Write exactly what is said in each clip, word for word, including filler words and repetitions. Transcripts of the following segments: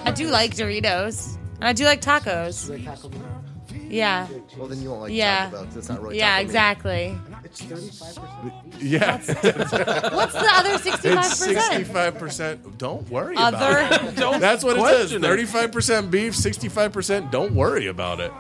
I do like Doritos. And I do like tacos. You like Taco Bell? Yeah. Well, then you won't like Yeah. Taco Bell because it's not really Yeah, Taco Meat. exactly. It's thirty-five percent. Yeah. What's the other sixty-five It's percent? sixty-five percent. Don't worry Other? about it. Don't That's what it says. question it. thirty-five percent beef, sixty-five percent. Don't worry about it.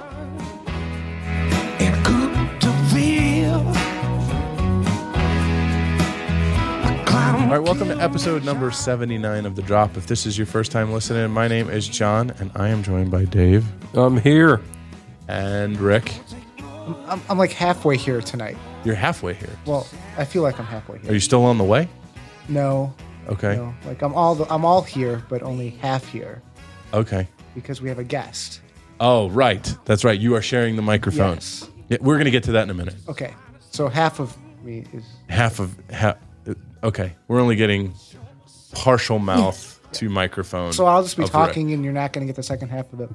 All right, welcome to episode number seventy-nine of The Drop. If this is your first time listening, my name is John, and I am joined by Dave I'm here. and Rick. I'm, I'm like halfway here tonight. You're halfway here. Well, I feel like I'm halfway Are here. you still on the way? No, Okay. no, like I'm all the, I'm all here, but only half here Okay. because we have a guest. Oh, right. That's right. You are sharing the microphone. Yes. Yeah, we're going to get to that in a minute. Okay, so half of me is Half of half. Okay, we're only getting partial mouth to microphone. so I'll just be of talking, and you're not going to get the second half of it.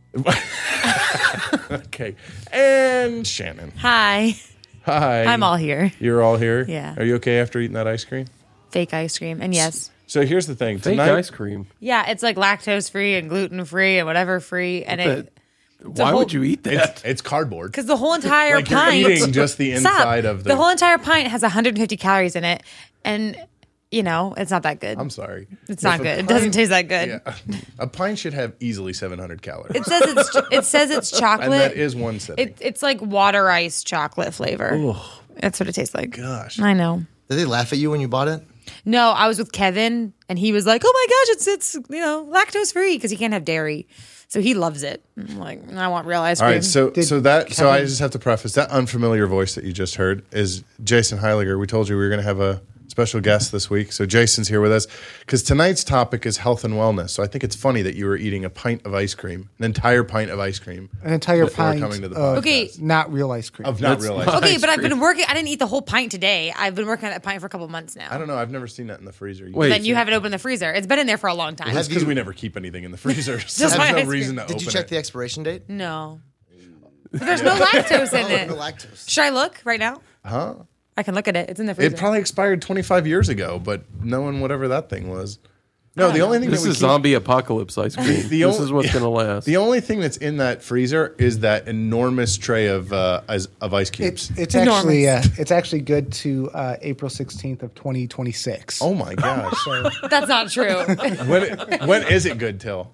Rick. Okay, and Shannon. Hi. Hi. I'm all here. You're all here. Yeah. Are you okay after eating that ice cream? Fake ice cream. And yes. So here's the thing. Fake Tonight, ice cream. Yeah, it's like lactose free and gluten free and whatever free. And it. Why whole- would you eat that? it's, it's cardboard. Because the whole entire Like you're pint. eating just the Stop. inside of the. The whole entire pint has one hundred fifty calories in it. And, you know, it's not that good. I'm sorry. It's If not a good. It pint- doesn't taste that good. Yeah, a pint should have easily seven hundred calories. It says it's it says it's chocolate. and that is one setting. It, it's like water ice chocolate flavor. That's what it tastes like. Gosh. I know. Did they laugh at you when you bought it? No, I was with Kevin, and he was like, "Oh my gosh, it's it's you know lactose free because he can't have dairy, so he loves it." I'm like, I want real ice All cream. right, so Did so that so I Kevin- just have to preface that unfamiliar voice that you just heard is Jason Heiliger. We told you we were going to have a special guest this week, so Jason's here with us because tonight's topic is health and wellness. So I think it's funny that you were eating a pint of ice cream, an entire pint of ice cream, An entire before pint coming to the of podcast. Okay. not real ice cream. of not That's- real ice. okay, ice but I've cream. been working. I didn't eat the whole pint today. I've been working on that pint for a couple months now. I don't know. I've never seen that in the freezer. Wait. Then you haven't opened the freezer. It's been in there for a long time. That's because we never keep anything in the freezer. So Just my there's no ice reason cream. to Did open you check it. the expiration date? No, but there's no lactose in Oh, it. the lactose. Should I look right now? Huh? I can look at it. It's in the freezer. It probably expired twenty-five years ago, but knowing whatever that thing was. No, the only thing This that we is keep- zombie apocalypse ice cream. The this only- is what's going to last. The only thing that's in that freezer is that enormous tray of uh, ice- of ice cubes. It's it's Enormous. actually uh, it's actually good to uh, April sixteenth of twenty twenty-six. Oh my gosh! So That's not true. when when is it good till?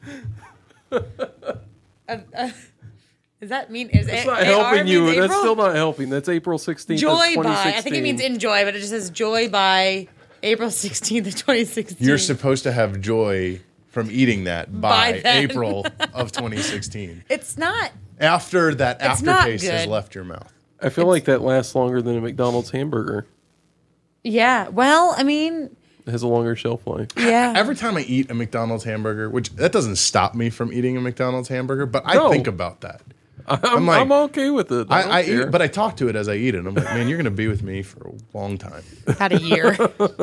Does that mean is That's it not A R helping you. means That's April? still not helping. That's April sixteenth of Joy twenty by. sixteen. I think it means enjoy, but it just says joy by April sixteenth of twenty sixteen. You're supposed to have joy from eating that by, By then. April of twenty sixteen. It's not. After that It's not aftertaste has good. left your mouth. I feel like that lasts longer than a McDonald's hamburger. Yeah. Well, I mean, It has a longer shelf life. yeah. Every time I eat a McDonald's hamburger, which that doesn't stop me from eating a McDonald's hamburger, but I No. think about that. I'm, like- I'm okay with it. I, I, don't I care. eat, but I talk to it as I eat it. I'm like, man, you're going to be with me for a long time. Had a year.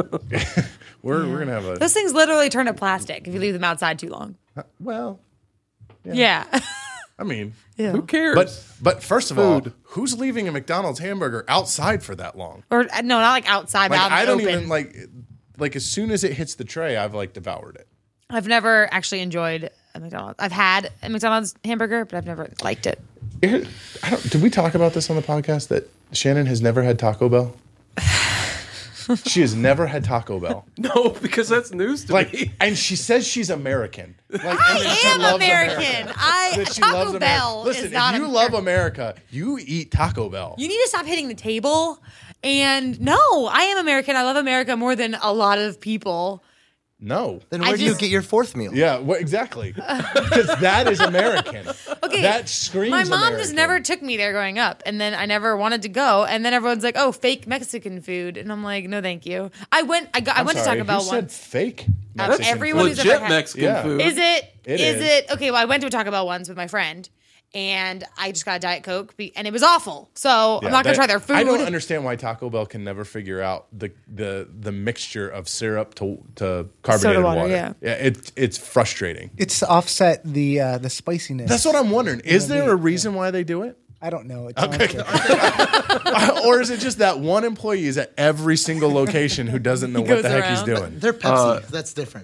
We're we're gonna have a Those things literally turn to plastic if you leave them outside too long. well. Yeah. I mean, Who cares? but but first of all, Food. who's leaving a McDonald's hamburger outside for that long? Or uh, no, not like outside, but Like out in I the don't open. even like like as soon as it hits the tray, I've like devoured it. I've never actually enjoyed a McDonald's. I've had a McDonald's hamburger, but I've never liked it. Here- I don't, did we talk about this on the podcast that Shannon has never had Taco Bell? She has never had Taco Bell. no, because that's news to Like, me. and she says she's American. Like, and I that she am loves American. I That she Taco loves America. Bell Listen, is not if you American. love America, you eat Taco Bell. You need to stop hitting the table. And no, I am American. I love America more than a lot of people. No. Then I where do you just- get your fourth meal? Yeah, what, exactly. Because that is American. Okay. That screams My mom American. just never took me there growing up. And then I never wanted to go. And then everyone's like, oh, fake Mexican food. And I'm like, no, thank you. I went I got I I'm went sorry, to Taco who Bell said once. fake That's Mexican everyone food? who's ever Legit had- Mexican Yeah. food. Is it? It is is. it? Okay, well, I went to a Taco Bell once with my friend. And I just got a Diet Coke, be- and it was awful. So Yeah, I'm not going that- to try their food. I don't understand why Taco Bell can never figure out the the the mixture of syrup to to carbonated Soda water, water. yeah. yeah, it, it's frustrating. it's to offset the uh, the spiciness. That's what I'm wondering. Is Yeah, there a yeah. reason why they do it? I don't know. It sounds Okay. good. Or is it just that one employee is at every single location who doesn't know what goes the heck he's around. doing? They're Pepsi. That's different.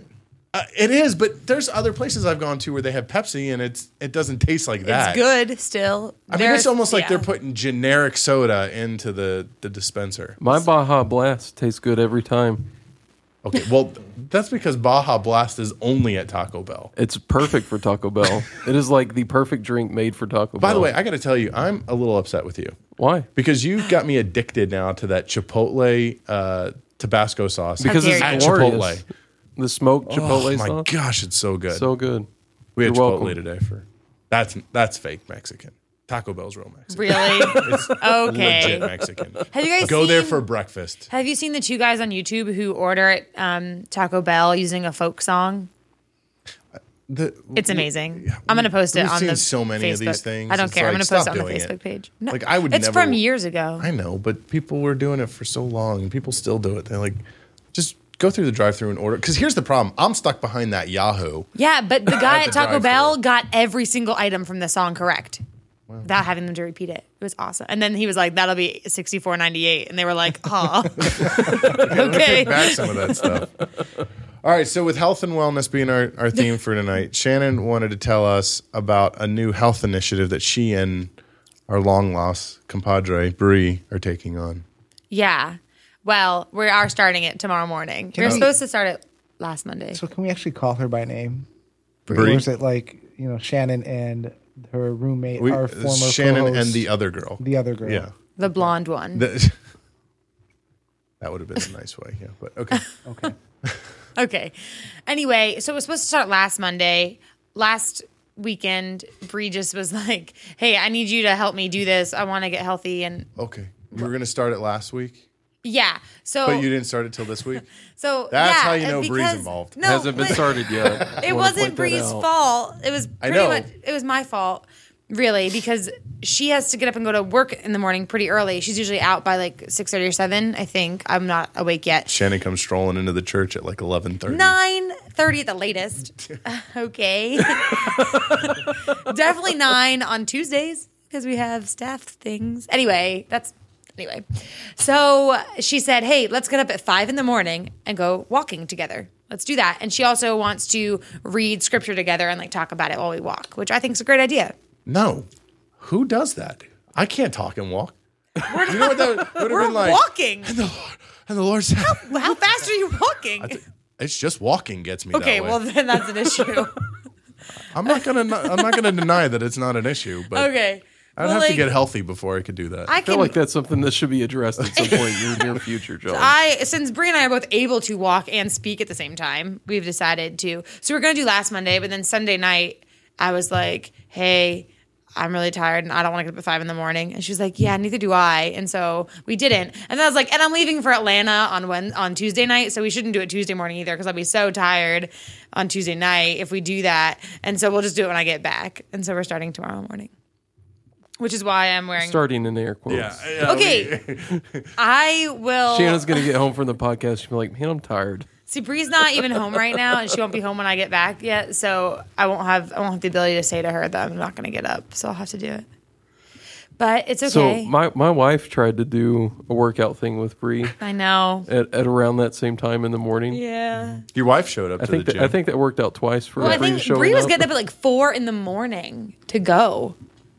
Uh, it is, but there's other places I've gone to where they have Pepsi and it's it doesn't taste like that. It's good still. I mean, it's almost like yeah. they're putting generic soda into the, the dispenser. My Baja Blast tastes good every time. Okay, well, that's because Baja Blast is only at Taco Bell. It's perfect for Taco Bell. It is like the perfect drink made for Taco Bell. By the way, I got to tell you, I'm a little upset with you why? because you've got me addicted now to that Chipotle uh, Tabasco sauce. Because dare it's you. At glorious. Chipotle. The smoked Chipotle Oh my sauce. gosh, it's so good. So good. we had You're Chipotle welcome. today for that's that's fake Mexican. Taco Bell's real Mexican. Really? It's Okay. legit Mexican. Have you guys Go there seen- for breakfast. Have you seen the two guys on YouTube who order at um, Taco Bell using a folk song? The, It's amazing. I'm going to post it we've on seen the so many Facebook. of these things. I don't It's care. I'm like, going to post it stop on the doing Facebook it. page. No, Like, I would it's never- from years ago. I know, but people were doing it for so long, and people still do it. They're like, just go through the drive-through and order. Because here's the problem: I'm stuck behind that Yahoo. Yeah, but the guy At at the Taco drive-thru. Bell got every single item from the song correct. Without having them to repeat it. It was awesome. And then he was like, that'll be sixty-four ninety-eight. And they were like, oh. Okay. Take back some of that stuff. All right, so with health and wellness being our, our theme for tonight, Shannon wanted to tell us about a new health initiative that she and our long lost compadre Bree are taking on. Yeah. Well, we are starting it tomorrow morning. We were I- supposed to start it last Monday. So can we actually call her by name? Bree? Or is it like, you know, Shannon and her roommate, We, our former Shannon co-host, and the other girl. the other girl? Yeah. The blonde one. The- that would have been a nice way, yeah. But okay. Okay. Okay. Anyway, so it was supposed to start last Monday. Last weekend, Bree just was like, hey, I need you to help me do this. I want to get healthy. And Okay. You were going to start it last week, yeah. So, but you didn't start it till this week? so That's yeah, how you know and Bree's because- involved. No, Hasn't been but- started yet. It Wanna wasn't point that Bree's out. fault. It was I pretty know. much it was my fault, really, because she has to get up and go to work in the morning pretty early. She's usually out by like six thirty or seven. I think I'm not awake yet. Shannon comes strolling into the church at like eleven thirty. Nine thirty at the latest. Okay, definitely nine on Tuesdays because we have staff things. Anyway, that's. Anyway, so she said, hey, let's get up at five in the morning and go walking together. Let's do that. And she also wants to read scripture together and like talk about it while we walk, which I think is a great idea. No. Who does that? I can't talk and walk. You know what that would have We're been like? walking. And the Lord, and the Lord said, How fast are you walking? it's just walking gets me Okay, that way. well then that's an issue. I'm not gonna I'm not gonna deny that it's not an issue, but Okay. I'd Well, have like, to get healthy before I could do that. I I feel can like that's something that should be addressed at some point in your near future, John. I since Bree and I are both able to walk and speak at the same time, we've decided to. So we're gonna do last Monday, but then Sunday night, I was like, "Hey, I'm really tired and I don't want to get up at five in the morning." And she was like, "Yeah, neither do I." And so we didn't. And then I was like, "And I'm leaving for Atlanta on when on Tuesday night, so we shouldn't do it Tuesday morning either because I'll be so tired on Tuesday night if we do that." And so we'll just do it when I get back. And so we're starting tomorrow morning, which is why I'm wearing. Starting in air quotes. yeah, yeah, Okay, I will. Shannon's going to get home from the podcast. She'll be like, man, I'm tired. See, Bree's not even home right now, and she won't be home when I get back yet. So I won't have I won't have the ability to say to her that I'm not going to get up. So I'll have to do it. But it's okay. So my, my wife tried to do a workout thing with Bree I know. at, at around that same time in the morning. Yeah. Your wife showed up I to think the that, gym. I think that worked out twice for Well, I Bree think showing Bree was up. getting up at like four in the morning to go.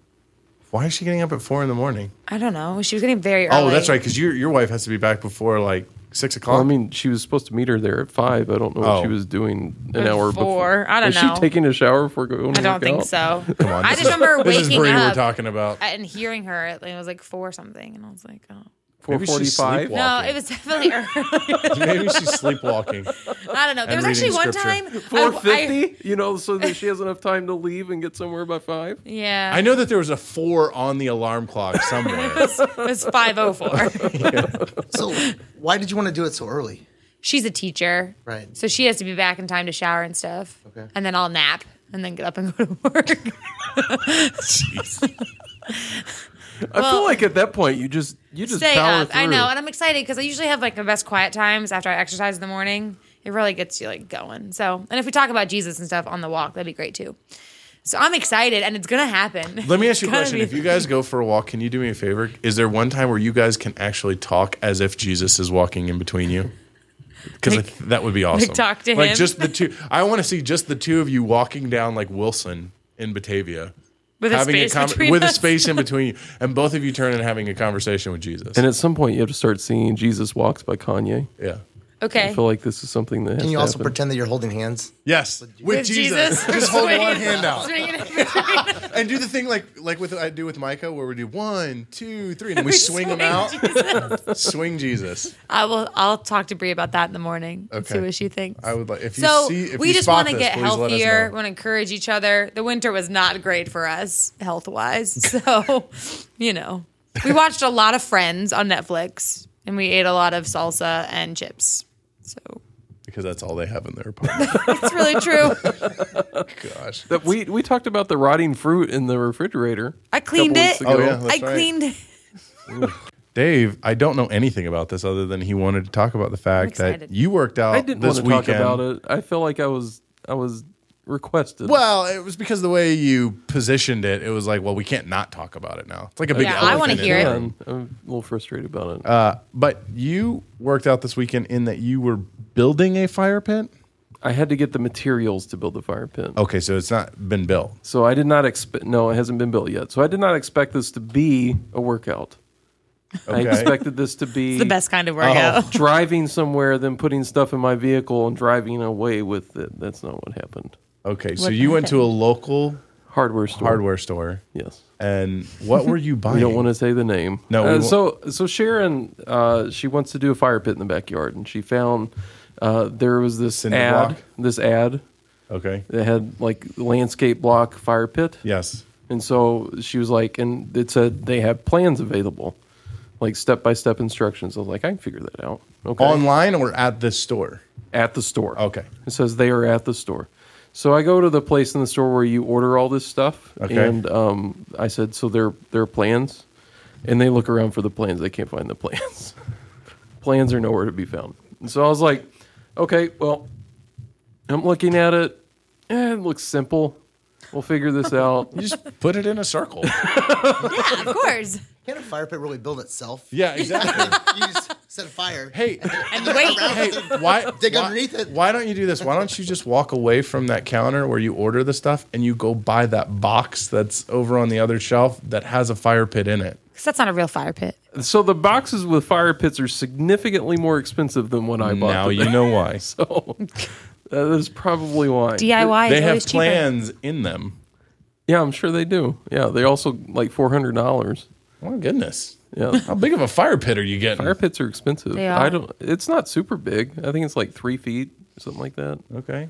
Why is she getting up at four in the morning? I don't know. She was getting very early. Oh, that's right, because your your wife has to be back before like six o'clock. Well, I mean, she was supposed to meet her there at five. I don't know Oh. what she was doing an hour before. Before. I don't was know. she taking a shower before going? I to don't work think out? so. Come on, I this just is- remember This is waking Bree we're up talking about. and hearing her. It was like four something, and I was like, oh. Four Maybe she's forty-five. sleepwalking. No, it was definitely early. Maybe she's sleepwalking. I don't know. There And was actually reading one scripture. time. Four I- I- fifty. You know, so that she has enough time to leave and get somewhere by five. Yeah. I know that there was a four on the alarm clock somewhere. It was five oh four. So why did you want to do it so early? She's a teacher. Right. So she has to be back in time to shower and stuff. Okay. And then I'll nap and then get up and go to work. Jeez. I feel like at that point you just you just Stay power up. through. I know. And I'm excited because I usually have like the best quiet times after I exercise in the morning. It really gets you like going. So, and if we talk about Jesus and stuff on the walk, that'd be great too. So I'm excited and it's going to happen. Let me ask you a It's gonna question. be- If you guys go for a walk, can you do me a favor? Is there one time where you guys can actually talk as if Jesus is walking in between you? Because Like- that would be awesome. talk to like him. just the two. I want to see just the two of you walking down like Wilson in Batavia, With a having space con- between with us. a space in between you, and both of you turn and having a conversation with Jesus. And at some point, you have to start singing "Jesus Walks" by Kanye. yeah. Okay. I feel like this is something that has Can you to also happen. pretend that you're holding hands? Yes, with, With Jesus. Jesus. Just hold Swing- one hand out swing it in between. and do the thing like like with I do with Micah, where we do one, two, three, and then we, We swing them swing out. Swing Jesus. I will. I'll talk to Brie about that in the morning. And see Okay. what she thinks. I would like if you So see if we you just spot want to this, get please let us healthier. know. Want to encourage each other. The winter was not great for us health wise. So, you know, we watched a lot of Friends on Netflix, and we ate a lot of salsa and chips. So Because that's all they have in their apartment. it's really true. Gosh. That we we talked about the rotting fruit in the refrigerator. I cleaned couple it. weeks ago. Oh, yeah. I That's right. cleaned it. Dave, I don't know anything about this other than he wanted to talk about the fact that excited. you worked out I didn't this want to weekend. talk about it. I feel like I was I was requested. Well, it was because the way you positioned it, it was like, well, we can't not talk about it now. It's like a big Yeah, I elephant wanna in hear the it. room. I'm, I'm a little frustrated about it. Uh, but you worked out this weekend in that you were building a fire pit? I had to get the materials to build the fire pit. Okay, so it's not been built. So I did not expect. No, it hasn't been built yet. So I did not expect this to be a workout. I Okay. expected this to be The best kind of workout. Oh. driving somewhere, then putting stuff in my vehicle and driving away with it. That's not what happened. Okay, so What you went to a local Hardware store. hardware store, Yes. and what were you buying? We don't want to say the name. No, we Uh, won't. so so Sharon, uh, she wants to do a fire pit in the backyard, and she found uh, there was this Cinder ad, block? this ad Okay. that had like landscape block fire pit, Yes. and so she was like, and it said they have plans available, like step by step instructions. I was like, I can figure that out. Okay, Online or at this store? at the store. Okay. It says they are at the store. So I go to the place in the store where you order all this stuff, Okay. and um, I said, so there there are plans, and they look around for the plans. They can't find the plans. Plans are nowhere to be found. And so I was like, okay, well, I'm looking at it. Eh, it looks simple. We'll figure this out. You just put it in a circle. Yeah, of course. Can't a fire pit really build itself? Yeah, exactly. You just set a fire. Hey, And wait. hey, why Dig why, underneath it. Why don't you do this? Why don't you just walk away from that counter where you order the stuff and you go buy that box that's over on the other shelf that has a fire pit in it? Because that's not a real fire pit. So the boxes with fire pits are significantly more expensive than what I bought. Now today. you know why. So that is probably why. D I Y They is have always cheaper. plans in them. Yeah, I'm sure they do. Yeah, they're also like four hundred dollars. Oh my goodness. Yeah. How big of a fire pit are you getting? Fire pits are expensive. They are. I don't. It's not super big. I think it's like three feet or something like that. Okay.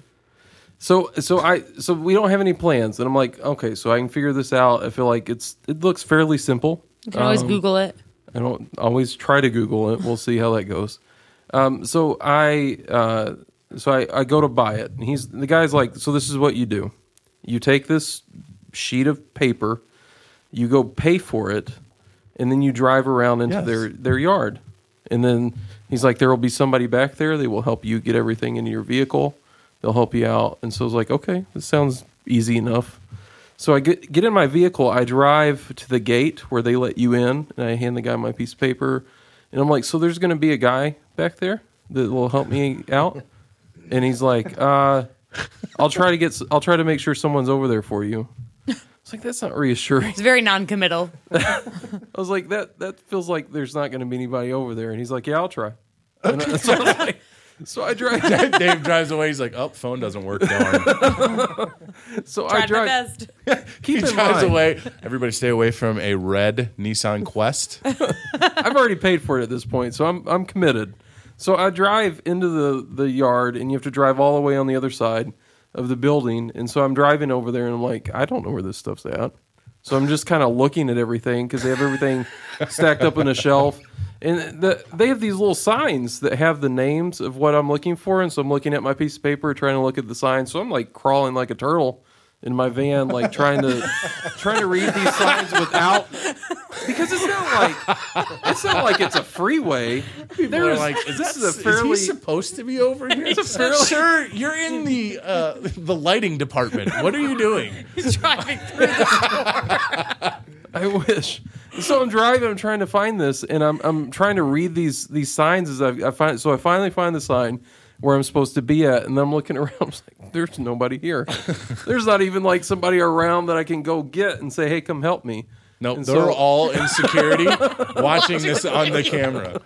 So so I so we don't have any plans, and I'm like, okay, so I can figure this out. I feel like it's it looks fairly simple. You can always Um, Google it. I don't always try to Google it. We'll see how that goes. Um, so I uh, so I, I go to buy it, and he's the guy's like, so this is what you do: you take this sheet of paper, you go pay for it, and then you drive around into Yes. their their yard, and then he's like, there will be somebody back there. They will help you get everything into your vehicle. They'll help you out. And so I was like, okay, this sounds easy enough. So I get get in my vehicle. I drive to the gate where they let you in, and I hand the guy my piece of paper. And I'm like, so there's going to be a guy back there that will help me out? And he's like, uh, I'll try to get. s- I'll try to make sure someone's over there for you. It's like that's not reassuring. It's very non-committal. I was like, that that feels like there's not going to be anybody over there. And he's like, yeah, I'll try. And I, so, I was like, so I drive. Dave drives away. He's like, oh, phone doesn't work. Darn. So I Tried my drive. best. Keep He in drives mind, away. Everybody stay away from a red Nissan Quest. I've already paid for it at this point, so I'm I'm committed. So I drive into the, the yard, and you have to drive all the way on the other side of the building. And so I'm driving over there, and I'm like, I don't know where this stuff's at. So I'm just kind of looking at everything because they have everything stacked up in a shelf. And the, they have these little signs that have the names of what I'm looking for. And so I'm looking at my piece of paper, trying to look at the signs. So I'm like crawling like a turtle in my van, like trying to trying to read these signs without, because it's not like it's not like it's a freeway. People There's- are like, is, this that, is a fairly- is he supposed to be over here? It's a fairly- Sir, you're in the uh, the lighting department. What are you doing? He's driving through the I wish. So I'm driving. I'm trying to find this, and I'm I'm trying to read these these signs as I, I find. So I finally find the sign where I'm supposed to be at, and then I'm looking around. I'm like, there's nobody here. There's not even like somebody around that I can go get and say, hey, come help me. Nope, And they're so- all in security watching this on the camera.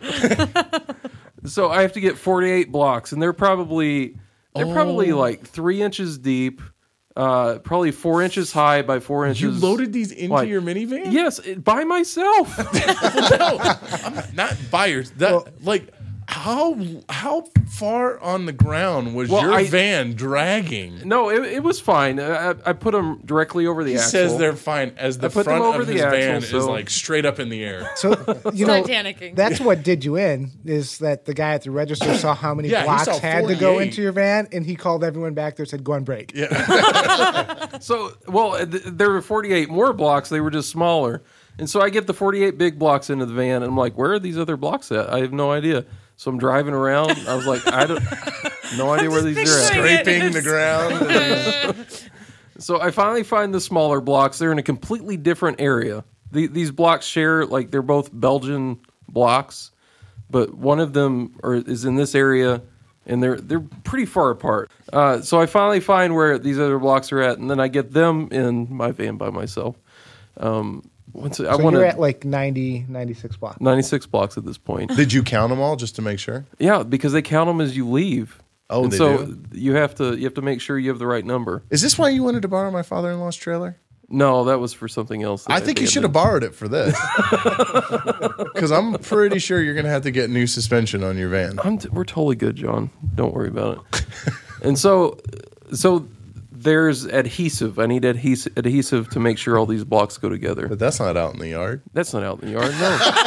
So I have to get forty-eight blocks, and they're probably they're probably Oh. like three inches deep, uh, probably four inches high by four inches. You loaded these into like- your minivan? Yes, it, by myself. No, I'm not buyers. That Well- like how how far on the ground was Well, your I- van dragging? No, it, it was fine. I, I put them directly over the He axle. says they're fine as the I put them front over of the his axle, van is so- like straight up in the air. So you know, Titanicing. that's what did you in is that the guy at the register saw how many Yeah, he blocks saw had to go forty-eight. into your van, and he called everyone back there and said, "Go on break." Yeah. So, well, th- there were forty-eight more blocks. They were just smaller. And so I get the forty-eight big blocks into the van, and I'm like, where are these other blocks at? I have no idea. So I'm driving around. I was like, I don't, no idea where these are at. picturing- Scraping the ground. So I finally find the smaller blocks. They're in a completely different area. The, these blocks share, like, they're both Belgian blocks, but one of them are, is in this area, and they're they're pretty far apart. Uh, so I finally find where these other blocks are at, and then I get them in my van by myself. Um, once I So want you're to at like ninety, ninety-six blocks. ninety-six blocks at this point. Did you count them all just to make sure? Yeah, because they count them as you leave. Oh, and they so do? you have to you have to make sure you have the right number. Is this why you wanted to borrow my father-in-law's trailer? No, that was for something else. that I think you should have abandoned. borrowed it for this. Because I'm pretty sure you're going to have to get new suspension on your van. I'm t- we're totally good, John. Don't worry about it. And so, so there's adhesive. I need adhesive, adhesive to make sure all these blocks go together. But that's not out in the yard. That's not out in the yard.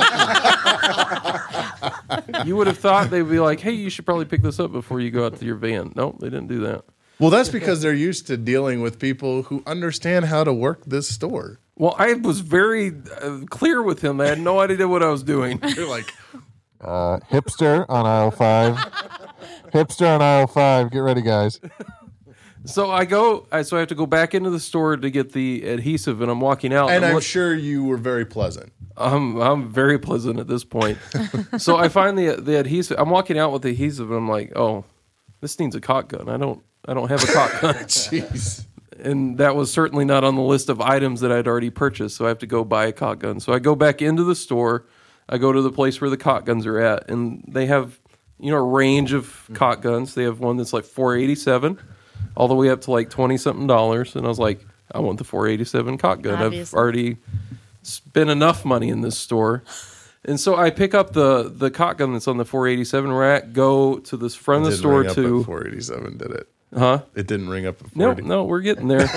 No. You would have thought they'd be like, "Hey, you should probably pick this up before you go out to your van." No, they didn't do that. Well, that's because they're used to dealing with people who understand how to work this store. Well, I was very uh, clear with him. I had no idea what I was doing. You're like, Uh, hipster on aisle five. Hipster on aisle five. Get ready, guys. So I go. I, so I have to go back into the store to get the adhesive, and I'm walking out. and I'm I'm look- sure you were very pleasant. I'm I'm very pleasant at this point. So I find the the adhesive. I'm walking out with the adhesive, and I'm like, oh, this needs a caulk gun. I don't I don't have a caulk gun, Jeez. and that was certainly not on the list of items that I'd already purchased. So I have to go buy a caulk gun. So I go back into the store. I go to the place where the caulk guns are at, and they have you know a range of caulk guns. They have one that's like four eighty-seven, all the way up to like twenty something dollars. And I was like, I want the four eighty-seven caulk gun. I've Obviously. already spent enough money in this store. And so I pick up the the caulk gun that's on the four eighty-seven rack, go to the front of the Didn't store ring up to at four eighty-seven, did it? huh? It didn't ring up at No, four eighty. no, we're getting there.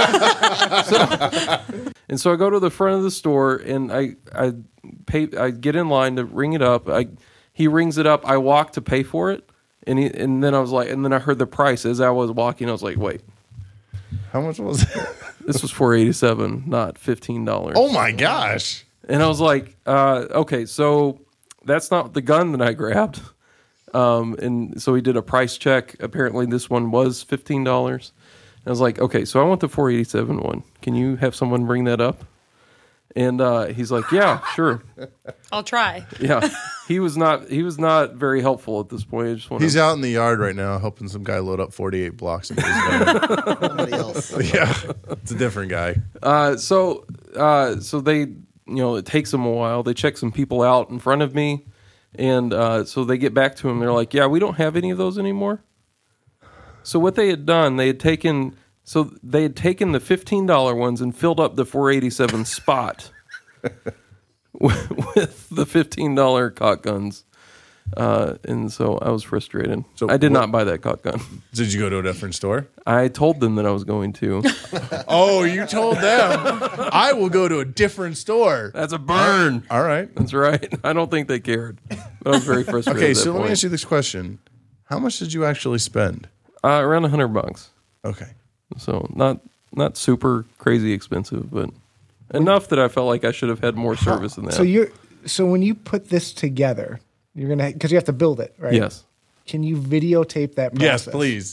So- and so I go to the front of the store and I I pay I get in line to ring it up. I he rings it up. I walk to pay for it, and he, and then I was like, and then I heard the price as I was walking. I was like, wait, How much was it? this was four eighty-seven, not fifteen dollars. Oh my gosh. And I was like, uh, okay, so that's not the gun that I grabbed. Um, and so he did a price check. Apparently, this one was fifteen dollars. I was like, okay, so I want the four eighty-seven one. Can you have someone bring that up? And uh, he's like, yeah, sure. I'll try. Yeah, he was not. He was not very helpful at this point. I just want He's out in the yard right now helping some guy load up forty-eight blocks into his van. Somebody else. Yeah. It's a different guy. Uh, so, uh, so they, you know, it takes them a while. They check some people out in front of me, and uh, so they get back to him. They're like, "Yeah, we don't have any of those anymore." So what they had done, they had taken, so they had taken the fifteen dollar ones and filled up the four eighty-seven spot with, with the fifteen dollar caulk guns. Uh, and so I was frustrated. So I did what- not buy that caulk gun. Did you go to a different store? I told them that I was going to. Oh, you told them I will go to a different store. That's a burn. All right. That's right. I don't think they cared. But I was very frustrated. Okay, at that so let me point. ask you this question. How much did you actually spend? Uh, around a hundred bucks. Okay. So not not super crazy expensive, but enough that I felt like I should have had more service than that. So you're so when you put this together, you're gonna because you have to build it, right? Yes. Can you videotape that process? Yes, please.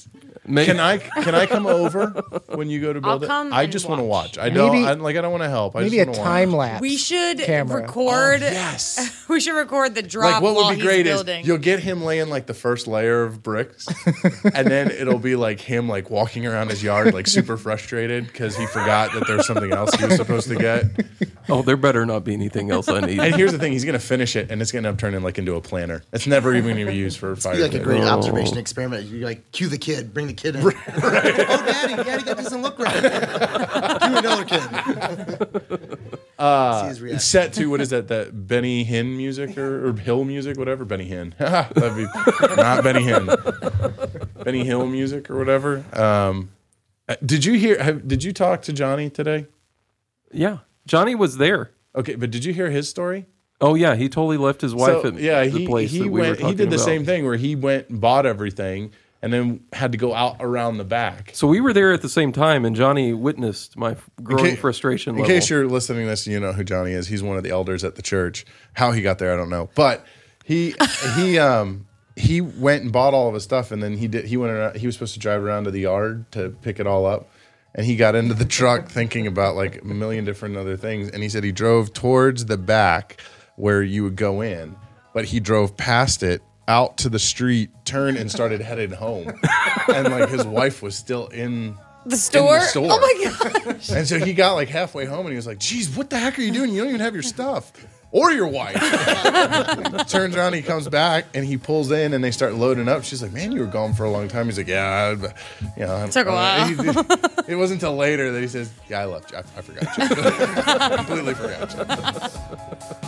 May- Can I can I come over when you go to build I'll come it? I and just want to watch. watch. I don't Maybe- I, like. I don't want to help. I Maybe a just wanna time watch. lapse. We should camera. record. Oh, yes. We should record the drop Like what while would be he's great building. is you'll get him laying like the first layer of bricks, and then it'll be like him like walking around his yard like super frustrated because he forgot that there's something else he was supposed to get. Oh, there better not be anything else I need. And here's the thing: he's gonna finish it, and it's gonna end up turning like into a planner. It's never even gonna be used for fire. Be like a pit. great Oh. observation experiment. You like cue the kid, bring the kid in. Oh, daddy, daddy, that doesn't look right. Cue another kid. Uh, See his It's reaction. set to what is that? That Benny Hinn music or, or Hill music, whatever. Benny Hinn. That'd be not Benny Hinn. Benny Hill music or whatever. Um, uh, did you hear? Have, did you talk to Johnny today? Yeah, Johnny was there. Okay, but did you hear his story? Oh yeah, he totally left his wife So, at yeah, the he place he that we went. were He talking did the about. same thing where he went and bought everything and then had to go out around the back. So we were there at the same time, and Johnny witnessed my growing ca- frustration In level. case you're listening to this, and you know who Johnny is. He's one of the elders at the church. How he got there, I don't know. But he he um he went and bought all of his stuff, and then he did. He went around. He was supposed to drive around to the yard to pick it all up, and he got into the truck thinking about like a million different other things. And he said he drove towards the back where you would go in, but he drove past it out to the street, turned, and started headed home. And like his wife was still in. the store? store. Oh my gosh. And so he got like halfway home and he was like, geez, what the heck are you doing? You don't even have your stuff or your wife. Turns around, he comes back and he pulls in and they start loading up. She's like, man, you were gone for a long time. He's like, yeah. I- You know, I'm- Took a while. he- he- it wasn't until later that he says, yeah, I left you. I, I forgot you. Completely forgot you.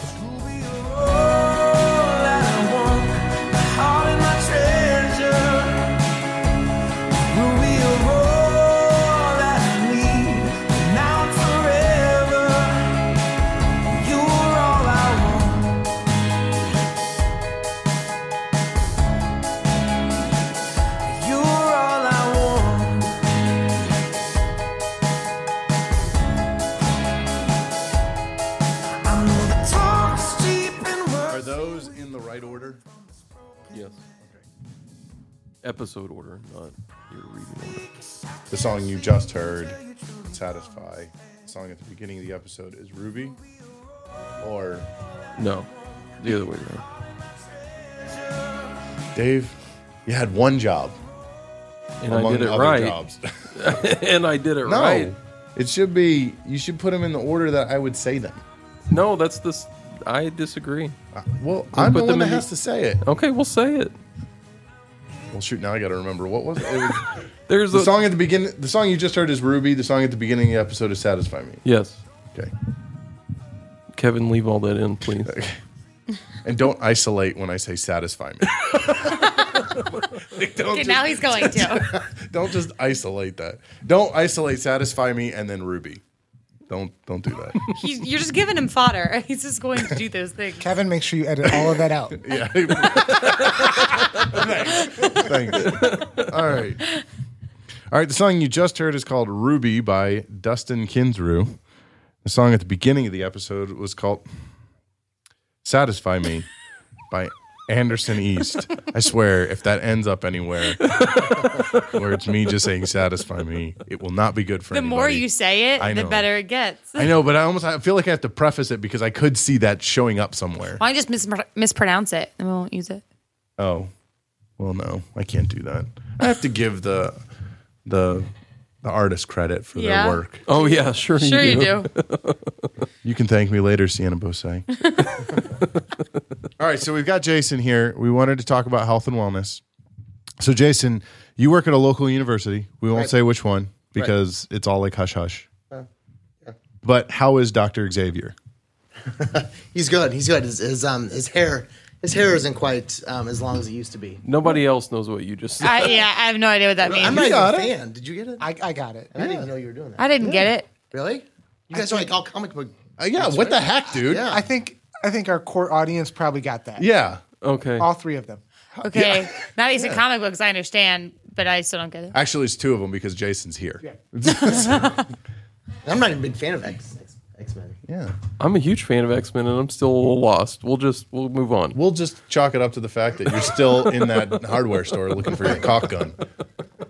Are those in the right order? Yes. Episode order, not your reading order. The song you just heard, Satisfy. The song at the beginning of the episode is Ruby. Or No, the other way around. Dave, you had one job. And I among did it other right. jobs. And I did it No, right. it should be. You should put them in the order that I would say them. No, that's this. I disagree. Uh, Well, I'm the put one them that in has the- to say it. Okay, we'll say it. Well, shoot, now I got to remember what was it. It was There's the a song at the beginning. The song you just heard is Ruby. The song at the beginning of the episode is Satisfy Me. Yes, Okay, Kevin, leave all that in, please. and don't isolate when I say Satisfy Me. Like, don't Okay, just- now he's going to. Don't just isolate that. Don't isolate Satisfy Me and then Ruby. Don't don't do that. He's, you're just giving him fodder. He's just going to do those things. Kevin, make sure you edit all of that out. Yeah. Thanks. Thanks. All right. All right. The song you just heard is called Ruby by Dustin Kinsrew. The song at the beginning of the episode was called Satisfy Me by Anderson East. I swear, if that ends up anywhere where it's me just saying "satisfy me," it will not be good for The anybody. more you say it, I the know. better it gets. I know, but I almost I feel like I have to preface it because I could see that showing up somewhere. Why don't you just mis- mispronounce it and we won't use it? Oh, well, no, I can't do that. I have to give the the the artist credit for Yeah. their work. Oh yeah, sure, Sure you you do. do. You can thank me later, Sienna Bose. All right, so we've got Jason here. We wanted to talk about health and wellness. So, Jason, you work at a local university. We won't Right. say which one because it's all like hush hush. But how is Doctor Xavier? He's good. He's good. His, his um his hair his hair isn't quite um, as long as it used to be. Nobody else knows what you just said. I, yeah, I have no idea what that means. I'm not even got a it. fan. Did you get it? I, I got it. I didn't even know you were doing that. I didn't get it. Really? You guys are like all comic book. Uh, yeah, what the heck, dude? Yeah. I think I think our core audience probably got that. Yeah. Okay. All three of them. Okay. Now that you said comic books, I understand, but I still don't get it. Actually, it's two of them because Jason's here. I'm not even a big fan of X X Men. Yeah. I'm a huge fan of X-Men, and I'm still a little lost. We'll just we'll move on. We'll just chalk it up to the fact that you're still in that hardware store looking for your caulk gun.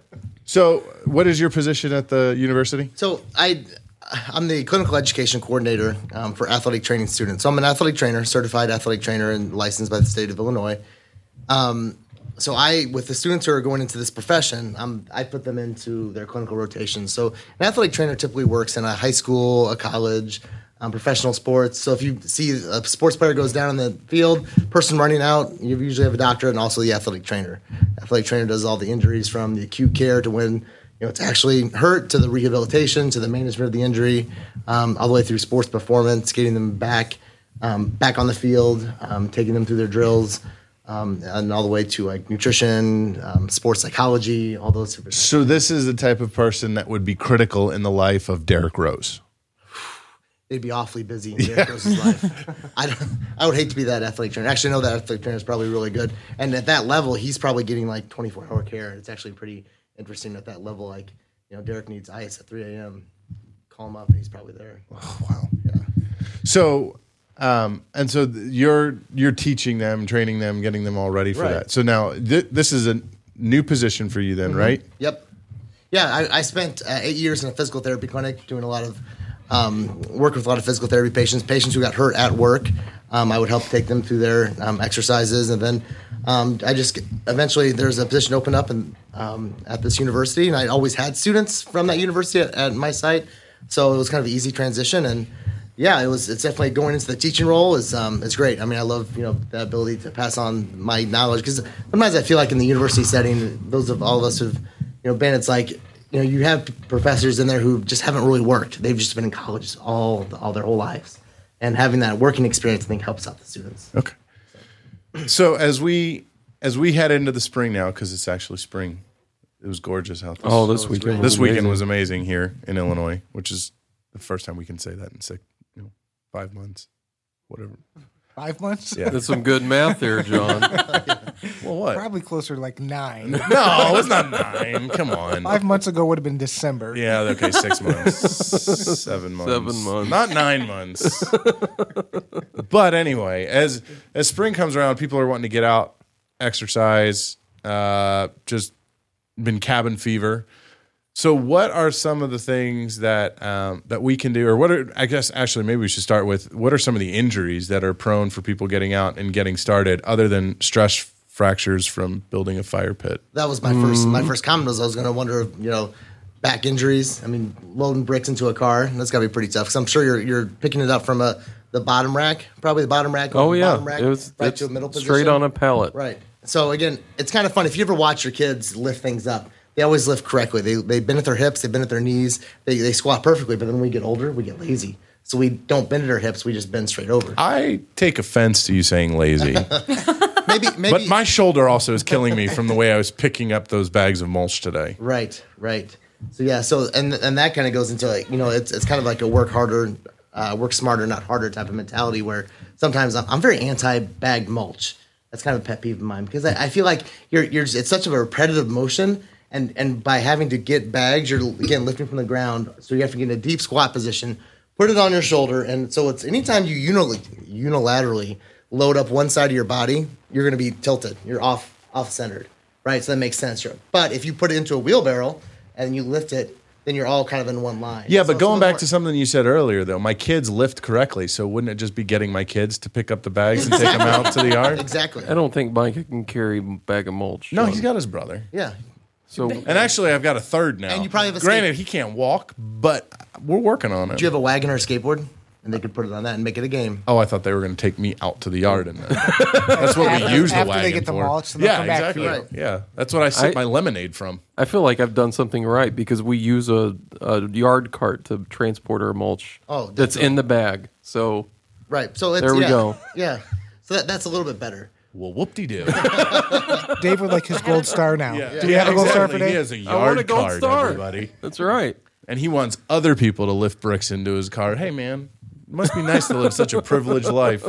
So, what is your position at the university? So I, I'm the clinical education coordinator um, for athletic training students. So I'm an athletic trainer, certified athletic trainer, and licensed by the state of Illinois. Um, so I, with the students who are going into this profession, um, I put them into their clinical rotations. So an athletic trainer typically works in a high school, a college, um, professional sports. So if you see a sports player goes down in the field, person running out, you usually have a doctor and also the athletic trainer. Athletic trainer does all the injuries from the acute care to when you know it's actually hurt, to the rehabilitation, to the management of the injury, um, all the way through sports performance, getting them back um, back on the field, um, taking them through their drills, um, and all the way to like nutrition, um, sports psychology, all those. Different So this is the type of person that would be critical in the life of Derrick Rose. They'd be awfully busy in Derrick Rose's life. I, don't, I would hate to be that athletic trainer. Actually, I know that athletic trainer is probably really good. And at that level, he's probably getting like twenty-four hour care. It's actually pretty interesting at that level. Like, you know, Derrick needs ice at three a.m. Call him up, and he's probably there. Oh, wow. Yeah. So, um, and so th- you're you're teaching them, training them, getting them all ready for Right. that. So now th- this is a new position for you then, right? Yep. Yeah, I, I spent uh, eight years in a physical therapy clinic doing a lot of um, work with a lot of physical therapy patients, patients who got hurt at work. Um, I would help take them through their um, exercises, and then um, I just eventually there's a position open up and um, at this university, and I always had students from that university at, at my site, so it was kind of an easy transition. And yeah, it was. It's definitely going into the teaching role is um, it's great. I mean, I love you know the ability to pass on my knowledge because sometimes I feel like in the university setting, those of all of us who've you know been, it's like you know you have professors in there who just haven't really worked. They've just been in college all all their whole lives. And having that working experience, I think, helps out the students. Okay. So as we as we head into the spring now, because it's actually spring, it was gorgeous out. This, Oh, this weekend. this was weekend amazing. was amazing here in Illinois, which is the first time we can say that in six, you know, five months, whatever. Five months? Yeah. That's some good math there, John. Well, what? Probably closer to like nine. No, it's not nine. Come on. Five months ago would have been December. Yeah, okay, six months, seven months, Seven months. not nine months. But anyway, as as spring comes around, people are wanting to get out, exercise, uh, just been cabin fever. So, what are some of the things that um, that we can do, or what are? I guess actually, maybe we should start with what are some of the injuries that are prone for people getting out and getting started, other than stress fractures from building a fire pit. That was my first my first comment was I was going to wonder, if, you know, back injuries. I mean, loading bricks into a car, that's got to be pretty tough because I'm sure you're you're picking it up from a the bottom rack, probably the bottom rack. Oh the yeah, bottom rack, it was right it's to a middle position. straight on a pallet. Right. So again, it's kind of fun if you ever watch your kids lift things up. They always lift correctly. They they bend at their hips. They bend at their knees. They they squat perfectly. But then when we get older, we get lazy. So we don't bend at our hips. We just bend straight over. I take offense to you saying lazy, Maybe maybe. but my shoulder also is killing me from the way I was picking up those bags of mulch today. Right, right. So yeah, so and and that kind of goes into like you know it's it's kind of like a work harder, uh, work smarter, not harder type of mentality. Where sometimes I'm, I'm very anti-bag mulch. That's kind of a pet peeve of mine because I, I feel like you're you're it's such a repetitive motion, and and by having to get bags, you're again lifting from the ground, so you have to get in a deep squat position, put it on your shoulder, and so it's anytime you unil- unilaterally load up one side of your body, you're going to be tilted. You're off off centered, right? So that makes sense. But if you put it into a wheelbarrow and you lift it, then you're all kind of in one line. Yeah, So but it's a going little back more- to something you said earlier, though, my kids lift correctly, so wouldn't it just be getting my kids to pick up the bags and take them out to the yard? exactly, I don't think Micah can carry a bag of mulch. No, John. he's got his brother. yeah. So And actually, I've got a third now. And you probably have a Granted, he can't walk, but we're working on it. Do you have a wagon or a skateboard? And they could put it on that and make it a game. Oh, I thought they were going to take me out to the yard, and that's what we After- use the after wagon they get the for. mulch, then they'll yeah, come back for exactly. you. Yeah, that's what I sip I- my lemonade from. I feel like I've done something right because we use a, a yard cart to transport our mulch. Oh, that's that's in the bag. So Right. So it's, There we yeah, go. Yeah. So that, that's a little bit better. Well, whoop-de-doo. Dave would like his gold star now. Yeah. Do we have a gold star for Exactly. He Dave? has a I want a yard gold card, star. everybody. That's right. And he wants other people to lift bricks into his car. Hey, man, it must be nice to live such a privileged life.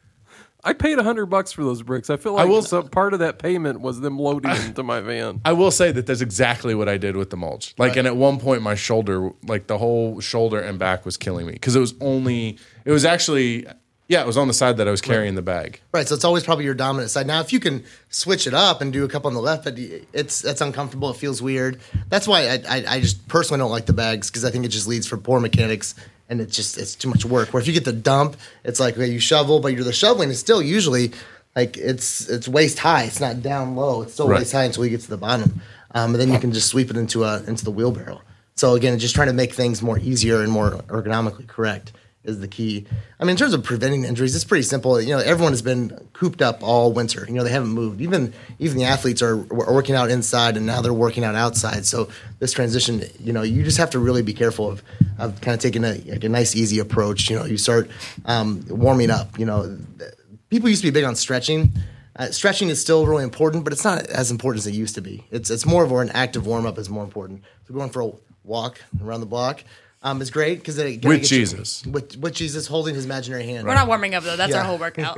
I paid a hundred bucks for those bricks. I feel I like will- some part of that payment was them loading into my van. I will say that that's exactly what I did with the mulch. Like, and at one point, my shoulder, like the whole shoulder and back was killing me because it was only, it was actually Yeah, it was on the side that I was carrying the bag. Right, so it's always probably your dominant side. Now, if you can switch it up and do a couple on the left, but it's that's uncomfortable. It feels weird. That's why I, I, I just personally don't like the bags because I think it just leads for poor mechanics and it's just it's too much work. Where if you get the dump, it's like okay, you shovel, but you're the shoveling is still usually like it's it's waist high. It's not down low. It's still Right. waist high until you get to the bottom, um, and then you can just sweep it into a into the wheelbarrow. So again, just trying to make things more easier and more ergonomically correct is the key. I mean, in terms of preventing injuries, it's pretty simple. You know, everyone has been cooped up all winter. You know, they haven't moved. Even even the athletes are, are working out inside, and now they're working out outside. So this transition, you know, you just have to really be careful of, of kind of taking a, like a nice, easy approach. You know, you start um, warming up. You know, people used to be big on stretching. Uh, stretching is still really important, but it's not as important as it used to be. It's it's more of an active warm up is more important. So going for a walk around the block. Um, is great because it With Jesus. you, with with Jesus holding his imaginary hand. We're not warming up though. That's Yeah. our whole workout.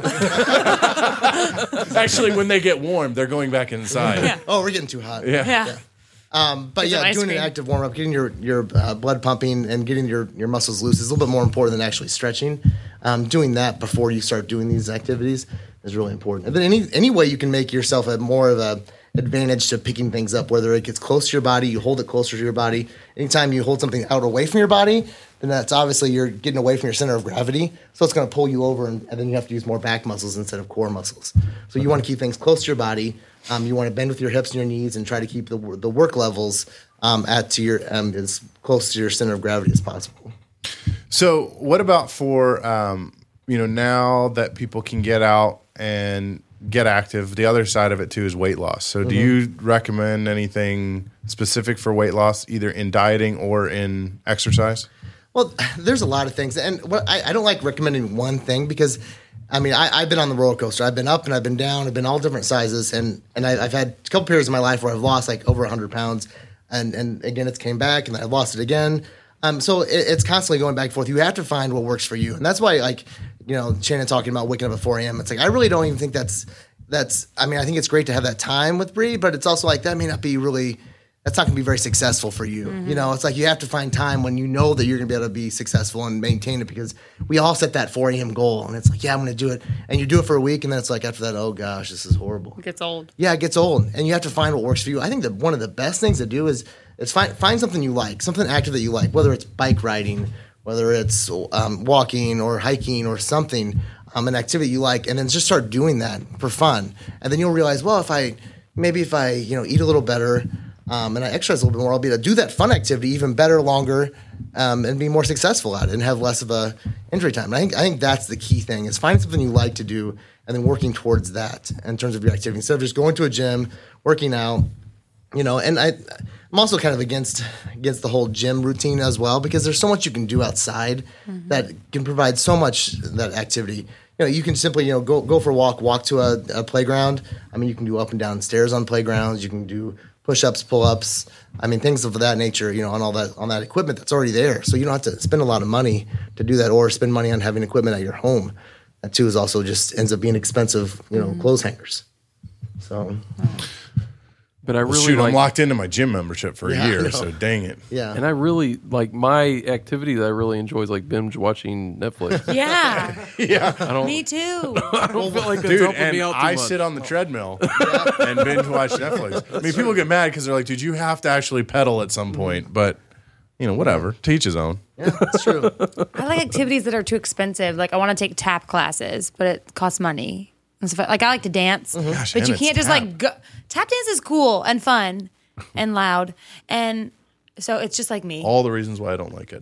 Actually, when they get warm, they're going back inside. Yeah. Oh, we're getting too hot. Yeah. yeah. Um, but Get some yeah, ice doing cream. an active warm up, getting your your uh, blood pumping, and getting your, your muscles loose is a little bit more important than actually stretching. Um, doing that before you start doing these activities is really important. And then any any way you can make yourself a more of a advantage to picking things up, whether it gets close to your body, you hold it closer to your body. Anytime you hold something out away from your body, then that's obviously you're getting away from your center of gravity. So it's going to pull you over, and, and then you have to use more back muscles instead of core muscles. So you want to keep things close to your body. Um, you want to bend with your hips and your knees and try to keep the the work levels um, at to your um, as close to your center of gravity as possible. So, what about for um, you know now that people can get out and get active? The other side of it too is weight loss. So, do you recommend anything specific for weight loss, either in dieting or in exercise? Well, there's a lot of things, and what I, I don't like recommending one thing because, I mean, I, I've been on the roller coaster. I've been up and I've been down. I've been all different sizes, and and I, I've had a couple periods in my life where I've lost like over one hundred pounds, and and again it's came back, and then I've lost it again. Um, so it, it's constantly going back and forth. You have to find what works for you, and that's why, like, you know, Shannon talking about waking up at four a.m. It's like I really don't even think that's that's. I mean, I think it's great to have that time with Bree, but it's also like that may not be really. That's not going to be very successful for you. You know, it's like you have to find time when you know that you're going to be able to be successful and maintain it because we all set that four a.m. goal and it's like, yeah, I'm going to do it. And you do it for a week and then it's like after that, oh gosh, this is horrible. It gets old. Yeah, it gets old and you have to find what works for you. I think that one of the best things to do is, is find, find something you like, something active that you like, whether it's bike riding, whether it's um, walking or hiking or something, um, an activity you like, and then just start doing that for fun. And then you'll realize, well, if I, maybe if I, you know, eat a little better, Um, and I exercise a little bit more, I'll be able to do that fun activity even better, longer, um, and be more successful at it and have less of a injury time. And I think I think that's the key thing is find something you like to do and then working towards that in terms of your activity instead of just going to a gym, working out, you know. And I, I'm also kind of against against the whole gym routine as well because there's so much you can do outside mm-hmm. that can provide so much that activity. You know, you can simply, you know, go go for a walk, walk to a, a playground. I mean, you can do up and down stairs on playgrounds. You can do push-ups, pull-ups. I mean, things of that nature. You know, on all that on that equipment that's already there. So you don't have to spend a lot of money to do that, or spend money on having equipment at your home. That too is also just ends up being expensive. You know, mm-hmm. clothes hangers. So. But I Well, really shoot, like, I'm locked into my gym membership for Yeah, a I year, know. so dang it. Yeah. and I really like my activity that I really enjoy is like binge watching Netflix. Yeah. I don't, Me too. I don't feel like it's Dude, helping and me out too I much. sit on the treadmill and binge watch Netflix. I mean, people get mad because they're like, dude, you have to actually pedal at some point. But, you know, whatever. To each his own. Yeah, that's true. I like activities that are too expensive. Like I want to take tap classes, but it costs money. And stuff. Like I like to dance, Gosh, but and you it's can't just tap. like go. Tap dance is cool and fun and loud, and so it's just like me. All the reasons why I don't like it.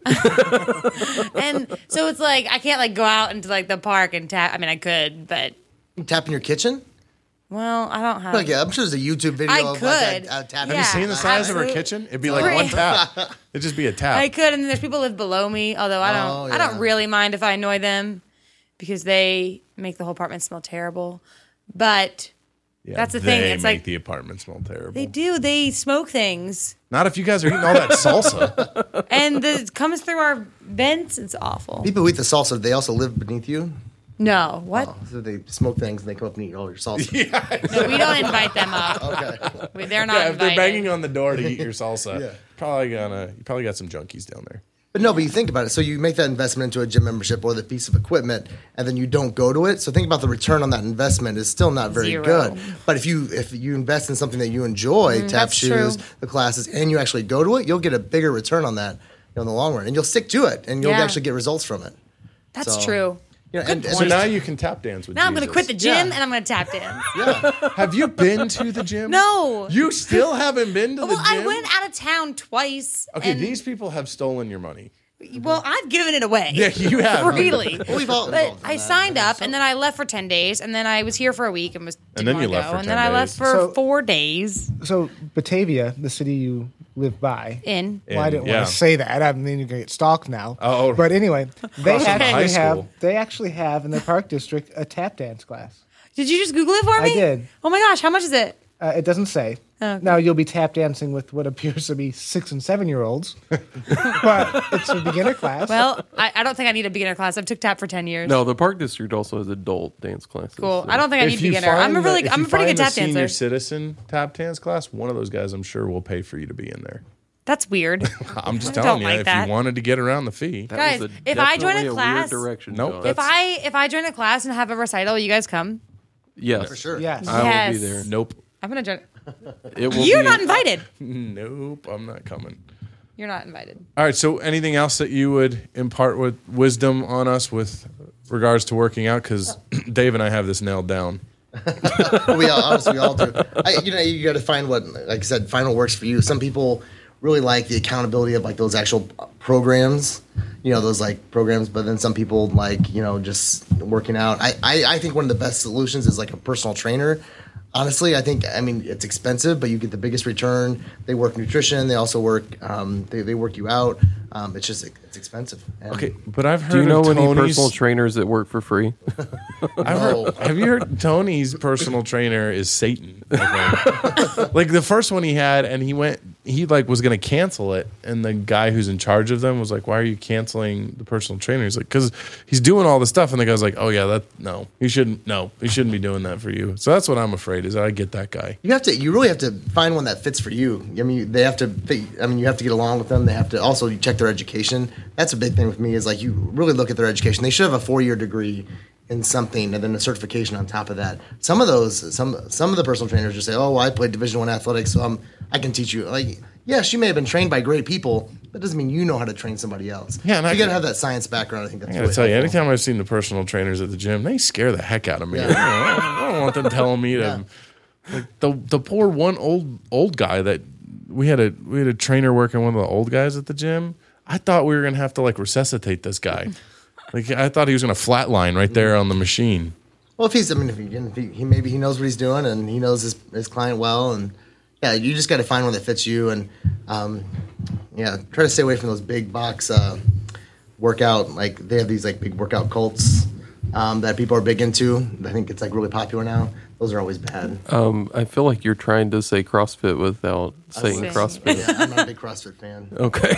And so it's like I can't like go out into like the park and tap. I mean, I could, but You tap in your kitchen? well, I don't have. Like, yeah, I'm sure there's a YouTube video I of could. like a, a tap. Yeah. Have you seen the size of her absolute- kitchen? It'd be like Three. one tap. It'd just be a tap. I could, and then there's people who live below me. Although I don't, Oh, I don't yeah. really mind if I annoy them because they make the whole apartment smell terrible. But Yeah, that's the they thing, it's make like- the apartment smell terrible. they do. They smoke things, Not if you guys are eating all that salsa. and the, it comes through our vents. It's awful. People who eat the salsa, they also live beneath you. No, what? Oh, so they smoke things and they come up and eat all your salsa. No, we don't invite them up. Okay. We, they're not Yeah, if they're invited. banging on the door to eat your salsa, Yeah. probably gonna you probably got some junkies down there. But no, but you think about it. So you make that investment into a gym membership or the piece of equipment, and then you don't go to it. So think about the return on that investment is still not very Zero. good. But if you if you invest in something that you enjoy, tap that's shoes, true. the classes, and you actually go to it, you'll get a bigger return on that, you know, in the long run, and you'll stick to it, and you'll Yeah. actually get results from it. That's So, true. You know, and, and So there's- now you can tap dance with Now I'm going to Jesus. quit the gym Yeah. and I'm going to tap dance. Have you been to the gym? No. You still haven't been to the Well, gym? I went out of town twice. Okay, and- these people have stolen your money. Well, I've given it away. Yeah, you have. Freely. Well, we've all But involved in I that. signed up, and then I left for ten days, and then I was here for a week and was And didn't then wanna you left go, for and ten then I left days. for So- four days So Batavia, the city you live by. in. Well, I didn't yeah. want to say that. I mean, you're gonna get stalked now. Oh, oh. but anyway, they Crossing high actually have school. they actually have in the park district a tap dance class. Did you just Google it for I me? did. Oh my gosh, how much is it? Uh, it doesn't say. Okay. Now you'll be tap dancing with what appears to be six and seven year olds, but it's a beginner class. Well, I, I don't think I need a beginner class. I've took tap for ten years. No, the Park District also has adult dance classes. Cool. so- I don't think I need If you beginner. I'm a find really, the- if I'm you a pretty find good the tap senior dancer. citizen tap dance class, one of those guys, I'm sure, will pay for you to be in there. That's weird. I'm just I telling don't you, like if that. you wanted to get around the fee. That Guys, was a- if I join a definitely class- weird direction, Nope, John. that's- If I if I join a class and have a recital, you guys come. yes, for sure. yes. I will Yes. be there. Nope. I'm gonna join. It will You're be, not invited. Nope, I'm not coming. You're not invited. All right, so anything else that you would impart with wisdom on us with regards to working out? Because Dave and I have this nailed down. we all honestly we all do. I, you know, you got to find what, like I said, find what works for you. Some people really like the accountability of like those actual programs, you know, those like programs. But then some people like, you know, just working out. I, I, I think one of the best solutions is like a personal trainer. Honestly, I think, I mean, it's expensive, but you get the biggest return. They work nutrition. They also work, um, they, they work you out. Um, it's just, it's expensive. And Okay, but I've heard Do you know of any Tony's, personal trainers that work for free? I've heard, have you heard Tony's personal trainer is Satan? Okay. Like the first one he had, and he went, he like was going to cancel it, and the guy who's in charge of them was like, "Why are you canceling the personal trainer?" He's like, "Because he's doing all the stuff," and the guy's like, "Oh yeah, that no, he shouldn't, no, he shouldn't be doing that for you." So that's what I'm afraid is that I get that guy. You have to. You really have to find one that fits for you. I mean, they have to. Fit, I mean, you have to get along with them. They have to also you check their education. That's a big thing with me. Is like you really look at their education. They should have a four-year degree in something, and then a certification on top of that. Some of those, some some of the personal trainers just say, "Oh, well, I played Division One athletics, so I'm I can teach you." Like, yes, you may have been trained by great people, but it doesn't mean you know how to train somebody else. Yeah, and so I you got to can- have that science background. I think that's. I gotta really tell you, helpful. anytime I've seen the personal trainers at the gym, they scare the heck out of me. Yeah. I, don't, I don't want them telling me to. Yeah. Like the the poor one old old guy that we had a we had a trainer working one of the old guys at the gym. I thought we were gonna have to like resuscitate this guy. Like I thought he was gonna flatline right there on the machine. Well, if he's, I mean, if he, if he, he maybe he knows what he's doing and he knows his, his client well, and yeah, you just got to find one that fits you, and um, yeah, try to stay away from those big box uh, workout. Like they have these like big workout cults um, that people are big into. I think it's like really popular now. Those are always bad. Um, I feel like you're trying to say CrossFit without saying saying- CrossFit. Yeah, I'm not a big CrossFit fan. Okay.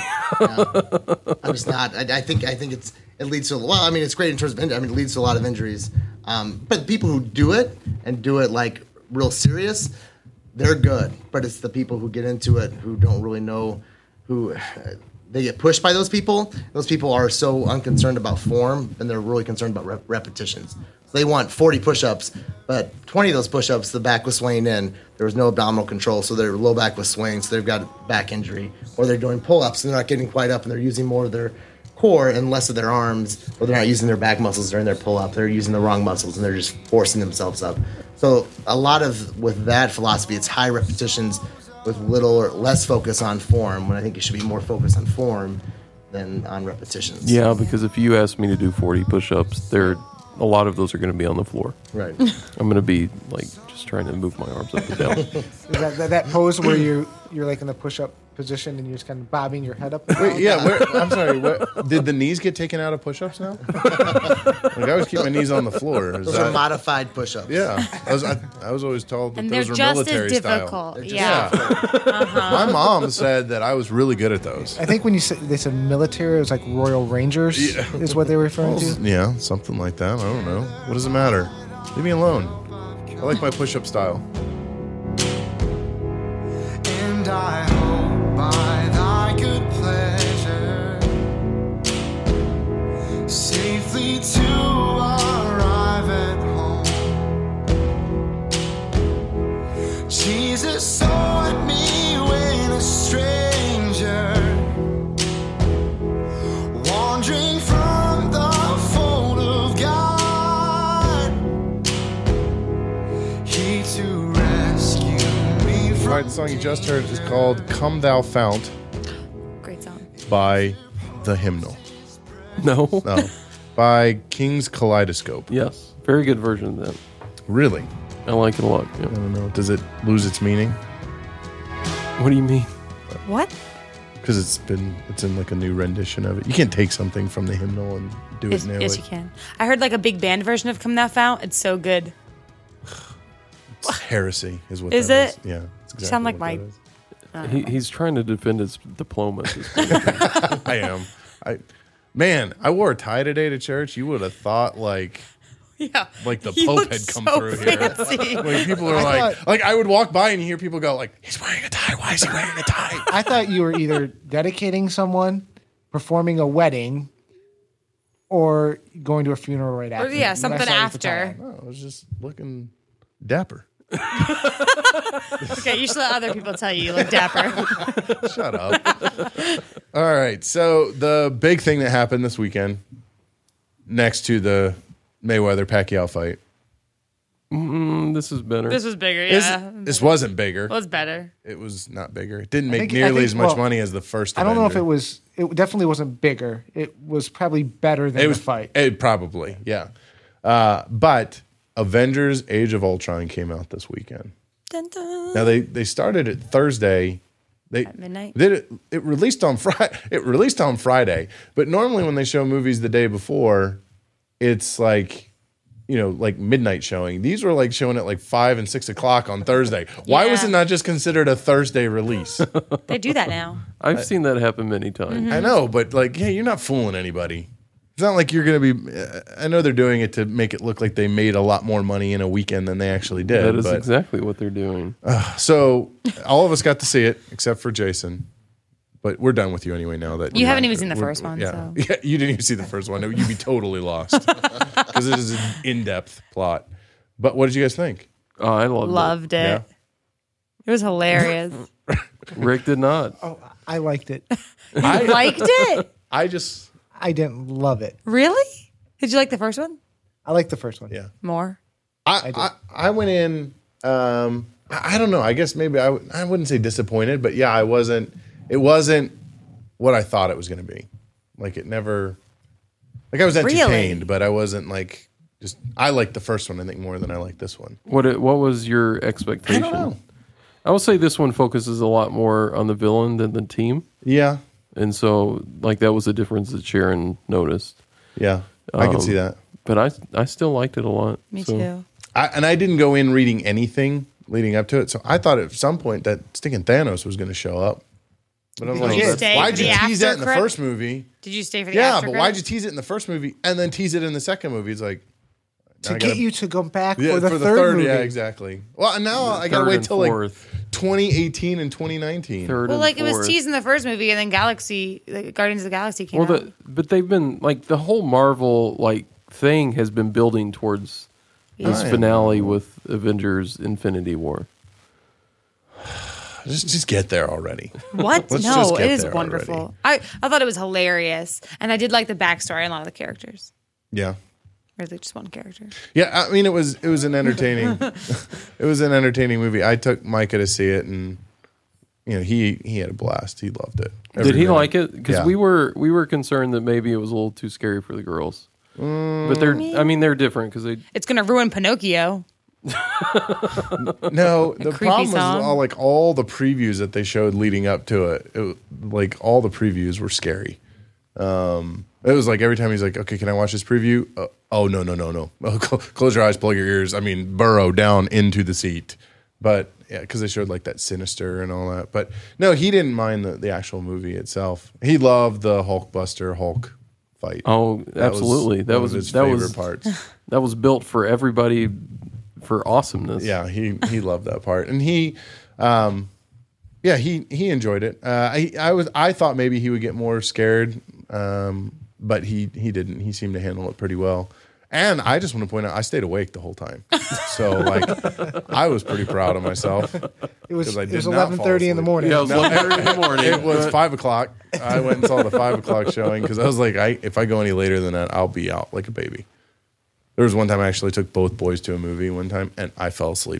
I'm just not. I, I think I think it's it leads to well. I mean, it's great in terms of. I mean, it leads to a lot of injuries. Um, but the people who do it and do it like real serious, they're good. But it's the people who get into it who don't really know who. Uh, they get pushed by those people. Those people are so unconcerned about form, and they're really concerned about rep- repetitions. So they want forty push-ups, but twenty of those push-ups, the back was swaying in. There was no abdominal control, so their low back was swaying, so they've got back injury. Or they're doing pull-ups, and they're not getting quite up, and they're using more of their core and less of their arms, or they're not using their back muscles during their pull-up. They're using the wrong muscles, and they're just forcing themselves up. So a lot of, with that philosophy, it's high repetitions with little or less focus on form, when I think it should be more focused on form than on repetitions. Yeah, because if you ask me to do forty push-ups, there a lot of those are going to be on the floor. Right. I'm going to be like just trying to move my arms up and down. Is that, that that pose where you you're like in the push up position and you're just kind of bobbing your head up? and Wait, down? yeah, where, I'm sorry. What, did the knees get taken out of push-ups now? Like I always keep my knees on the floor. Is Those that- are modified push-ups. yeah, I was I, I was always told that And they're those were just military as style. difficult. They're just Yeah. Yeah. My mom said that I was really good at those. I think when you said they said military, it was like Royal Rangers is what they were referring to. Yeah, something like that. I don't know. What does it matter? Leave me alone. I like my push-up style. And I hope by thy good pleasure me to arrive at home. Jesus saw me when a stranger, wandering from the fold of God, he to rescue me from. All right, the song you just heard is called Come Thou Fount Great song. by The Hymnal. No. No, by King's Kaleidoscope. Yes. Very good version of that. Really? I like it a lot. Yeah. I don't know. Does it lose its meaning? What do you mean? What? Because it's been, it's in like a new rendition of it. You can't take something from the hymnal and do Yes, it now. yes, you can. I heard like a big band version of Come Thou Fount. It's so good. It's heresy, is what Is that it? is. Yeah. It's exactly You sound like what my- that is. He, he's trying to defend his diploma. At this point. I am. I, man, I wore a tie today to church. You would have thought like, Yeah. like the He Pope looked had come so through here. fancy. Like people are I like, thought- like I would walk by and you hear people go like, he's wearing a tie. Why is he wearing a tie? I thought you were either dedicating someone, performing a wedding, or going to a funeral right after. yeah, when I something saw you with the tie after. on. No, I was just looking dapper. Okay, you should let other people tell you you look dapper. Shut up. All right. So the big thing that happened this weekend, next to the Mayweather Pacquiao fight, Mm, this is better. This was bigger, is- yeah. this wasn't bigger. It was better. It was not bigger. It didn't make think- I nearly think- as much well, money as the first. I don't know if Avenger. it was. It definitely wasn't bigger. It was probably better than It was the fight. It probably, yeah. Uh, but Avengers: Age of Ultron came out this weekend. Dun, dun. Now they they started it Thursday. They At midnight? Did it? It released on Friday. It released on Friday. But normally when they show movies the day before, it's like, you know, like midnight showing. These were like showing at like five and six o'clock on Thursday. Why was Yeah. it not just considered a Thursday release? They do that now. I've seen that happen many times. I know, but like, yeah, you're not fooling anybody. It's not like you're going to be. uh, I know they're doing it to make it look like they made a lot more money in a weekend than they actually did. That is but, exactly what they're doing. So all of us got to see it except for Jason. But we're done with you anyway now that You we're- haven't even seen the we're- first one, Yeah. so. yeah, you didn't even see the first one. You'd be totally lost because it is an in-depth plot. But what did you guys think? Oh, I loved, Loved it. Yeah. It was hilarious. it. Rick did not. Oh, I liked it. I Liked it? I just I didn't love it. Really? Did you like the first one I liked the first one. yeah. more? I I, I went in. Um, I, I don't know. I guess maybe I w- I wouldn't say disappointed, but yeah, I wasn't. It wasn't what I thought it was going to be. Like it never. Like I was Really? entertained, but I wasn't like just. I liked the first one, I think, more than I liked this one. What it, What was your I expectation? don't know. I will say this one focuses a lot more on the villain than the team, Yeah, and so like that was a difference that Sharon noticed. yeah, I can Um, see that. But I I still liked it a lot. Me So, too. I, and I didn't go in reading anything leading up to it, so I thought at some point that stinking Thanos was going to show up. But I'm Did like, you that's- stay why'd for you the tease that in after the credit? first movie? Did you stay for the Yeah, after but why'd you credits? tease it in the first movie and then tease it in the second movie? It's like To now I get gotta- you to go back yeah, for the third, movie. yeah, exactly. Well, and now I gotta third wait and till like fourth. twenty eighteen and twenty nineteen. Third Well, and like it was fourth. teased in the first movie, and then Galaxy, like, Guardians of the Galaxy came Well, out. the, but they've been like the whole Marvel like thing has been building towards this Yeah. finale with Avengers: Infinity War. Just, just get there already. What? Let's just No, get it is there wonderful. already. I, I thought it was hilarious, and I did like the backstory on a lot of the characters. Yeah, Really, just one character. yeah. I mean, it was it was an entertaining. it was an entertaining movie. I took Micah to see it, and you know he he had a blast. He loved it. Every Did he minute. like it? Because Yeah. we were we were concerned that maybe it was a little too scary for the girls. But they're I mean they're different because they It's gonna ruin Pinocchio. No, the creepy problem was song. all, like all the previews that they showed leading up to it, it. Like all the previews were scary. Um, it was like every time he's like, "Okay, can I watch this preview?" Uh, oh no, no, no, no! Oh, cl- close your eyes, plug your ears. I mean, burrow down into the seat. But yeah, because they showed like that sinister and all that. But no, he didn't mind the, the actual movie itself. He loved the Hulkbuster Hulk fight. oh That was absolutely that one was of his that favorite was parts. that was built for everybody for awesomeness. Yeah, he he loved that part, and he, um, yeah, he he enjoyed it. Uh, I I was I thought maybe he would get more scared, um, but he he didn't. He seemed to handle it pretty well. And I just want to point out, I stayed awake the whole time. So, like, I was pretty proud of myself. It was 'Cause I it did was not eleven fall thirty in the asleep. morning. Yeah, it was eleven thirty in the morning. It was but- five o'clock. I went and saw the five o'clock showing because I was like, I if I go any later than that, I'll be out like a baby. There was one time I actually took both boys to a movie one time, and I fell asleep.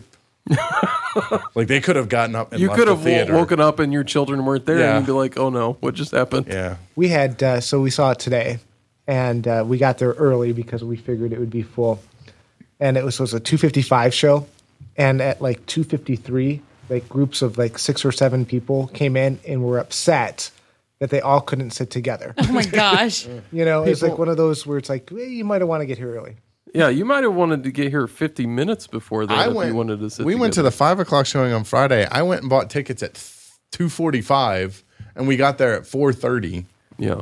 Like they could have gotten up and You left could the have wo- theater. woken up and your children weren't there, Yeah. and you'd be like, "Oh no, what just happened?" Yeah. We had uh, so we saw it today, and uh, we got there early because we figured it would be full, and it was, was a two fifty-five show, and at like two fifty-three, like groups of like six or seven people came in and were upset that they all couldn't sit together. Oh my gosh. You know, it's like People- one of those where it's like, well, you might have want to get here early. Yeah, you might have wanted to get here fifty minutes before that I if went. you wanted to sit. we went to together. the five o'clock showing on Friday. I went and bought tickets at two forty-five, and we got there at four thirty. Yeah.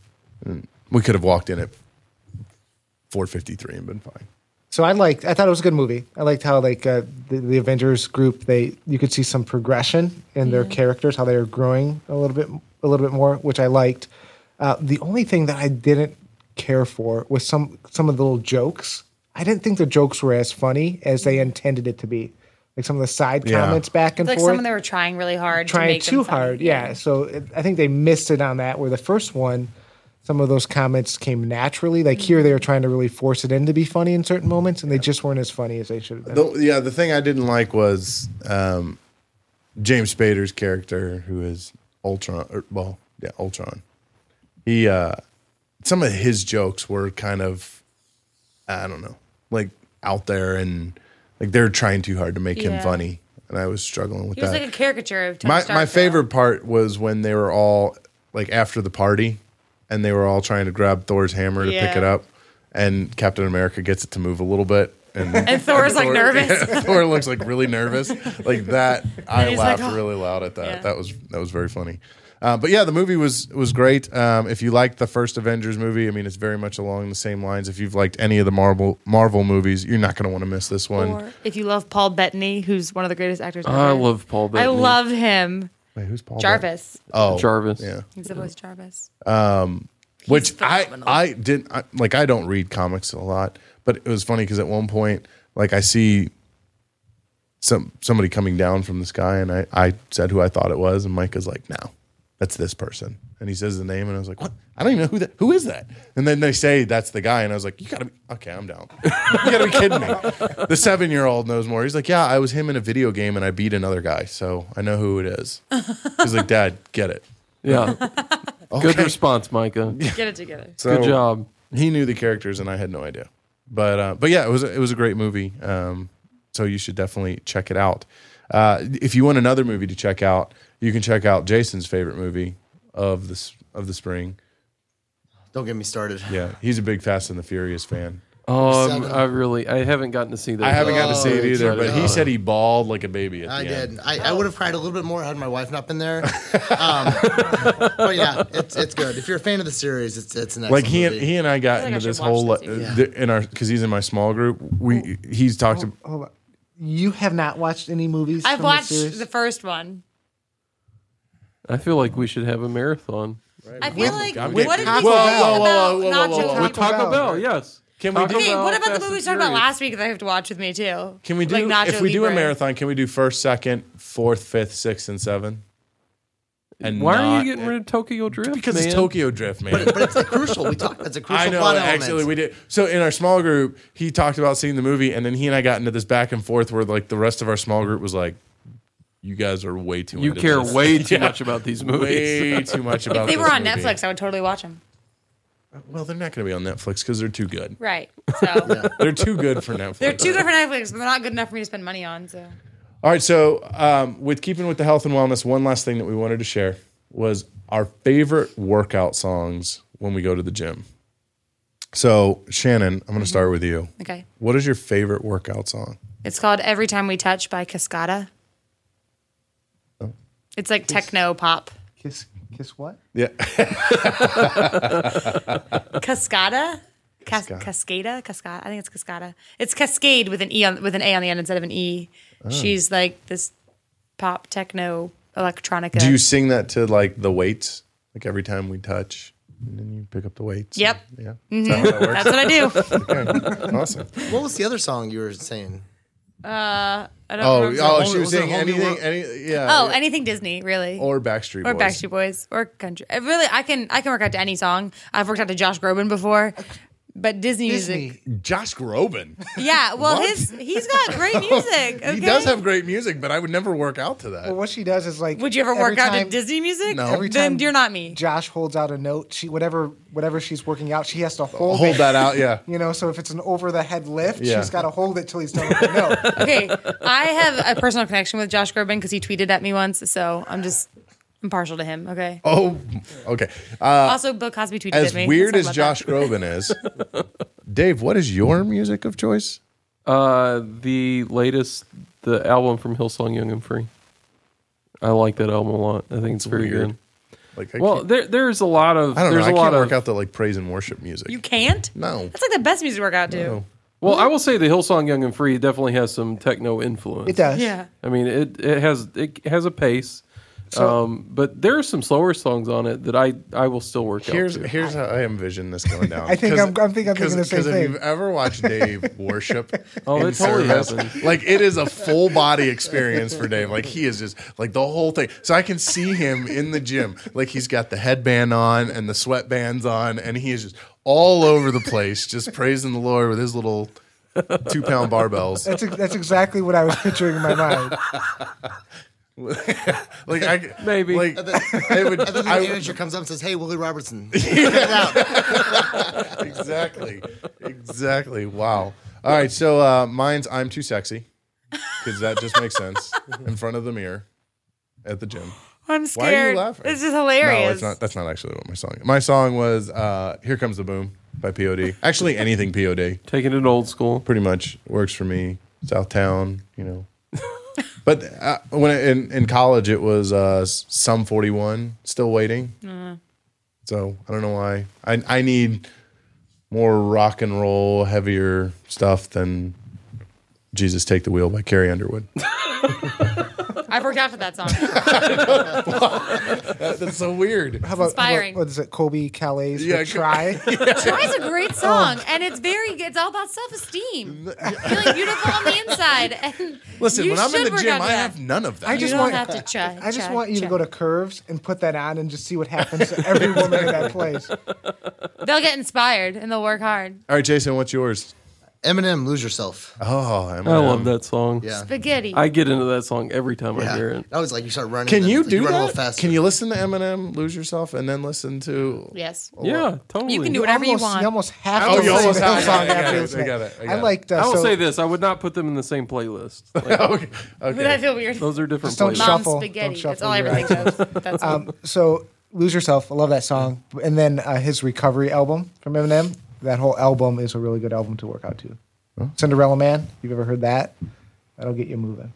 We could have walked in at four fifty-three and been fine. So I liked. I thought it was a good movie. I liked how like uh, the, the Avengers group. They you could see some progression in their characters, how they were growing a little bit, a little bit more, which I liked. Uh, the only thing that I didn't care for was some some of the little jokes. I didn't think the jokes were as funny as they intended it to be. Like some of the side Yeah. comments back and It's like forth. some of them were trying really hard to trying make too them funny. hard. Yeah. So it, I think they missed it on that. Where the first one, some of those comments came naturally. Like here, they were trying to really force it in to be funny in certain moments, and they just weren't as funny as they should have been. The, yeah, the thing I didn't like was um, James Spader's character, who is Ultron. Or, well, yeah, Ultron. He, uh, some of his jokes were kind of, I don't know, like out there, and like they're trying too hard to make him Yeah. funny, and I was struggling with He was that. like a caricature of Tony my Stark, my though. favorite part was when they were all like after the party, and they were all trying to grab Thor's hammer to pick Yeah. it up, and Captain America gets it to move a little bit, and, And Thor's like Thor- nervous. Thor looks like really nervous, like that. I he's laughed like, "Oh." really loud at that. Yeah. That was that was very funny. Uh, but yeah, the movie was was great. Um, if you liked the first Avengers movie, I mean, it's very much along the same lines. If you've liked any of the Marvel Marvel movies, you're not going to want to miss this one. Or if you love Paul Bettany, who's one of the greatest actors ever. I love Paul I Bettany. love him. Wait, who's Paul? Bettany? Jarvis. Oh, Jarvis. Yeah. He's the voice Jarvis. Which I phenomenal. I didn't I, like. I don't read comics a lot, but it was funny because at one point, like I see some somebody coming down from the sky, and I I said who I thought it was, and Mike was like, "No, that's this person," and he says the name, and I was like, "What? I don't even know who that. Who is that?" And then they say that's the guy, and I was like, "You gotta be okay. I'm down. You gotta be kidding me." The seven year old knows more. He's like, "Yeah, I was him in a video game, and I beat another guy, so I know who it is." He's like, "Dad, get it." Yeah. Good response, Micah. Get it together. So Good job. He knew the characters, and I had no idea. But uh, but yeah, it was a, it was a great movie. Um, so you should definitely check it out. Uh, if you want another movie to check out, you can check out Jason's favorite movie of this of the spring. Don't get me started. Yeah, he's a big Fast and the Furious fan. Oh, I'm- Seven. I really, I haven't gotten to see that. I haven't got to Oh, see it either, but he excited. said he bawled like a baby at I the end. did. I, I would have cried a little bit more had my wife not been there. Um, but yeah, it's it's good. If you're a fan of the series, it's it's an Like excellent he and movie. he and I got I feel like I into this should whole watch uh, this even. th- in our because he's in my small group. We he's talked to Hold on. You have not watched any movies? I've from watched the, series? the first one. I feel like we should have a marathon. I feel like I'm what getting- did Taco we Bell. say Whoa, whoa, about whoa, whoa, whoa, Nacho whoa, whoa. Taco With Taco Bell. Bell, yes. Can we Taco do- Okay, Bell, what about Fast the movie we and talked about Furious. last week that I have to watch with me too? Can we do like Nacho if we do a Libre? marathon? Can we do first, second, fourth, fifth, sixth, and seven? And Why are not- you getting rid of Tokyo Drift? Because man? it's Tokyo Drift, man. but it's a crucial. We talked. It's a crucial I know. plot element. Actually, we did. So in our small group, he talked about seeing the movie, and then he and I got into this back and forth where like the rest of our small group was like, "You guys are way too. You into care this." way too Yeah. much about these movies. Way too much about. If they this were on movie. Netflix, I would totally watch them. Well, they're not going to be on Netflix because they're too good. Right. So They're too good for Netflix. they're too good for Netflix, but they're not good enough for me to spend money on. So All right, so um, with keeping with the health and wellness, one last thing that we wanted to share was our favorite workout songs when we go to the gym. So, Shannon, I'm going to start with you. okay, What is your favorite workout song? it's called "Every Time We Touch" by Cascada. Oh. It's like techno pop. Kiss, kiss what? Yeah. Cascada. Cas- Cascada. Cascada, Cascada. I think it's Cascada. It's Cascade with an e on, with an a on the end instead of an e. Oh. She's like this pop techno electronica. Do you sing that to like the weights? Like every time we touch? and then you pick up the weights. Yep. Yeah. Is that how that works? That's what I do. Okay. Awesome. What was the other song you were saying? Uh, I don't Oh, remember. oh, she was Was it saying Whole New anything, World? any, yeah. Oh, anything Disney, really. or Backstreet Or Boys. Backstreet Boys or country. I really, I can I can work out to any song. I've worked out to Josh Groban before, but Disney, music. Disney. Josh Groban. Yeah, well, What? his he's got great music. Okay? He does have great music, but I would never work out to that. Well, what she does is like. Would you ever every work out to time Disney music? No. Every Then time you're not me. Josh holds out a note. She whatever whatever she's working out, she has to hold, Hold it. that out, yeah. You know, so if it's an over the head lift, Yeah. she's got to hold it till he's done with the note. Okay, I have a personal connection with Josh Groban because he tweeted at me once, so I'm just I'm partial to him. Okay. Oh, okay. Uh, Also, Bill Cosby tweeted as at me. weird Let's as talk about Josh Groban is, Dave, what is your music of choice? Uh, the latest, the album from Hillsong Young and Free. I like that album a lot. I think it's very weird. good. Like, I Well, can't- there there's a lot of I don't know. there's I a can't lot work of out the like praise and worship music. that. You can't? no. That's like the best music to work out to. No. well, I will say the Hillsong Young and Free definitely has some techno influence. It does. Yeah. I mean, it it has it has a pace, um, but there are some slower songs on it that I I will still work Here's out to. here's how I envision this going down. I think 'Cause- I'm- I'm think I'm thinking the same Because if thing. you've ever watched Dave worship, Oh, in that totally service, happens. like it is a full body experience for Dave. Like he is just like the whole thing. So I can see him in the gym, like he's got the headband on and the sweatbands on, and he is just all over the place, just praising the Lord with his little two pound barbells. That's ex- that's exactly what I was picturing in my mind. Like I Maybe. like it would. And then the I- manager comes up and says, "Hey, Willie Robertson, check it out." exactly, exactly. Wow. All right, so uh, mine's "I'm Too Sexy" because that just makes sense in front of the mirror at the gym. I'm Why scared. are you laughing? It's just hilarious. No, it's not. That's not actually what my song. My song was uh, "Here Comes the Boom" by P O D. Actually, anything P O D Taking it old school. pretty much works for me. Southtown, you know. But uh, when I, in in college, it was uh, Sum forty-one, Still Waiting. So I don't know why. I I need more rock and roll, heavier stuff than "Jesus Take the Wheel" by Carrie Underwood. I've worked out to that song. That's so weird. How about, inspiring. How about what is it? Colby Calais Yeah, with Try. Try's a great song, and it's very good. It's all about self-esteem, feeling beautiful on the inside. And Listen, you when I'm in should the work gym, out to I that. have none of that. I You just don't want have to try. I just try, want you to try. go to Curves and put that on and just see what happens to every woman in that place. They'll get inspired and they'll work hard. All right, Jason, what's yours? Eminem, "Lose Yourself." Oh, I love that song. Yeah. Spaghetti. I get into that song every time I Yeah. hear it. That was like you start running. Can and you then do run a that? little faster. Can you listen to Eminem, "Lose Yourself," and then listen to? yes. Yeah, totally. You can do whatever you almost, want. You almost have Oh, to you sing almost the have- Hillsong I got after it, this I night. got it, I I got it. liked. Uh, I will so say this: I would not put them in the same playlist. Like, okay. Would that Okay. feel weird? those are different Just don't playlists. Mom shuffle. spaghetti. Don't That's all I shuffle ever your think of. That's Um, so Lose Yourself. I love that song. And then uh, his Recovery album from Eminem. That whole album is a really good album to work out to. Cinderella Man. You've ever heard that? That'll get you moving.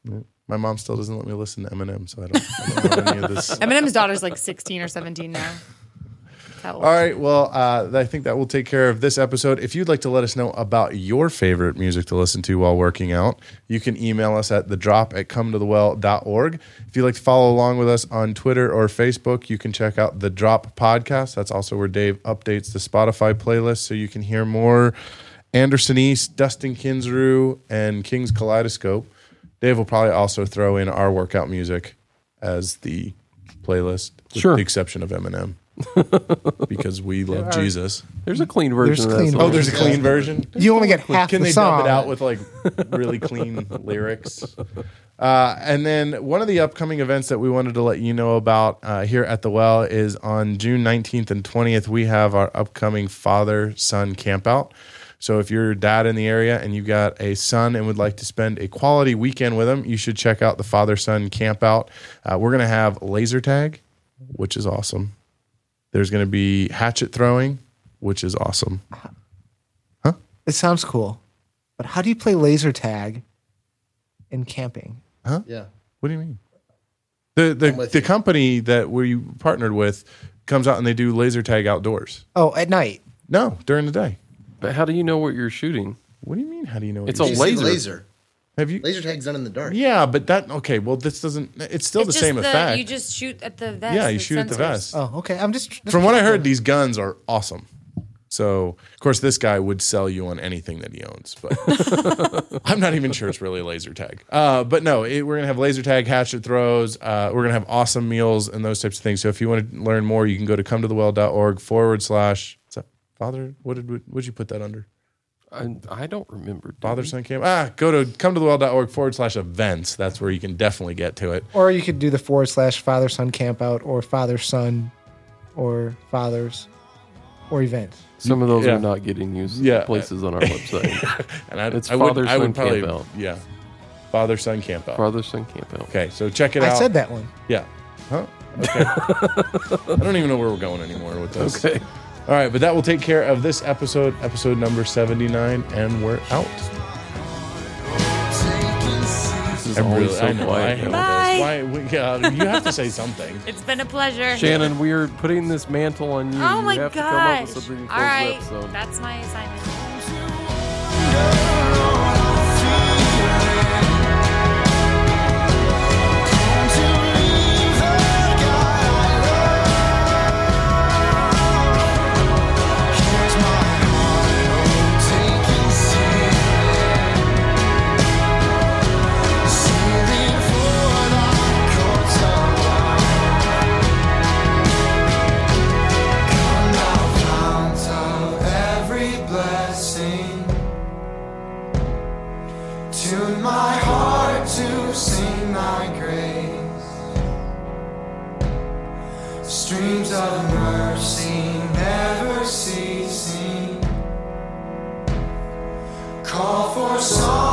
My mom still doesn't let me listen to Eminem, so I don't, I don't know any of this. Eminem's daughter's like sixteen or seventeen now. That's how old. All right. Well, uh, I think that will take care of this episode. If you'd like to let us know about your favorite music to listen to while working out, you can email us at the drop at come to the well dot org. If you'd like to follow along with us on Twitter or Facebook, you can check out the Drop Podcast. That's also where Dave updates the Spotify playlist so you can hear more Anderson East, Dustin Kinsrew, and King's Kaleidoscope. Dave will probably also throw in our workout music as the playlist, with Sure. the exception of Eminem. Because we love Jesus. There's a clean version There's of that clean song. Oh, there's a clean version. You only get half Can the they song. dub it out with like really clean lyrics? Uh, and then one of the upcoming events that we wanted to let you know about uh, here at the Well is on June nineteenth and twentieth. We have our upcoming father-son campout. So if you're a dad in the area and you got a son and would like to spend a quality weekend with him, you should check out the father-son campout. Uh, we're going to have laser tag, which is awesome. There's going to be hatchet throwing, which is awesome. It sounds cool. But how do you play laser tag in camping? Yeah. What do you mean? The the, with the you. company that we partnered with comes out and they do laser tag outdoors. Oh, at night. No, during the day. But how do you know what you're shooting? What do you mean? How do you know? What It's you're a You shooting? see laser. laser. Have you? Laser tag's done in the dark. Yeah, but that okay. Well, this doesn't. It's still It's the just same effect. You just shoot at the vest. yeah, you the shoot at the sensors. vest. Oh, okay. I'm just, just From what I trying heard, to- these guns are awesome. So, of course, this guy would sell you on anything that he owns, but I'm not even sure it's really a laser tag. Uh, but no, it, we're gonna have laser tag, hatchet throws. Uh, we're gonna have awesome meals and those types of things. So, if you want to learn more, you can go to come to the well dot org forward slash. What's that? Father, what did we, what'd you put that under? I, I don't remember. Father Son Camp. Ah, go to come to the well dot org forward slash events. That's where you can definitely get to it. Or you could do the forward slash father son camp out or father son or fathers or events. Some of those Yeah. are not getting used Yeah. places on our website. And I, It's I would, Father I would Son probably, Camp Out. yeah, Father Son Camp Out. Father Son Camp Out. Okay, so check it out. I said that one. Yeah. Huh? Okay. I don't even know where we're going anymore with this. Okay. All right, but that will take care of this episode, episode number seventy-nine, and we're out. This is I always really, so I know, I quiet. hate Bye. this. Why? We, uh, you have to say something. It's been a pleasure. Shannon, we are putting this mantle on you. Oh you my have to come up with gosh. something to All close right. the episode. That's my assignment. Every blessing, tune my heart to sing thy grace. Streams of mercy never ceasing, call for song.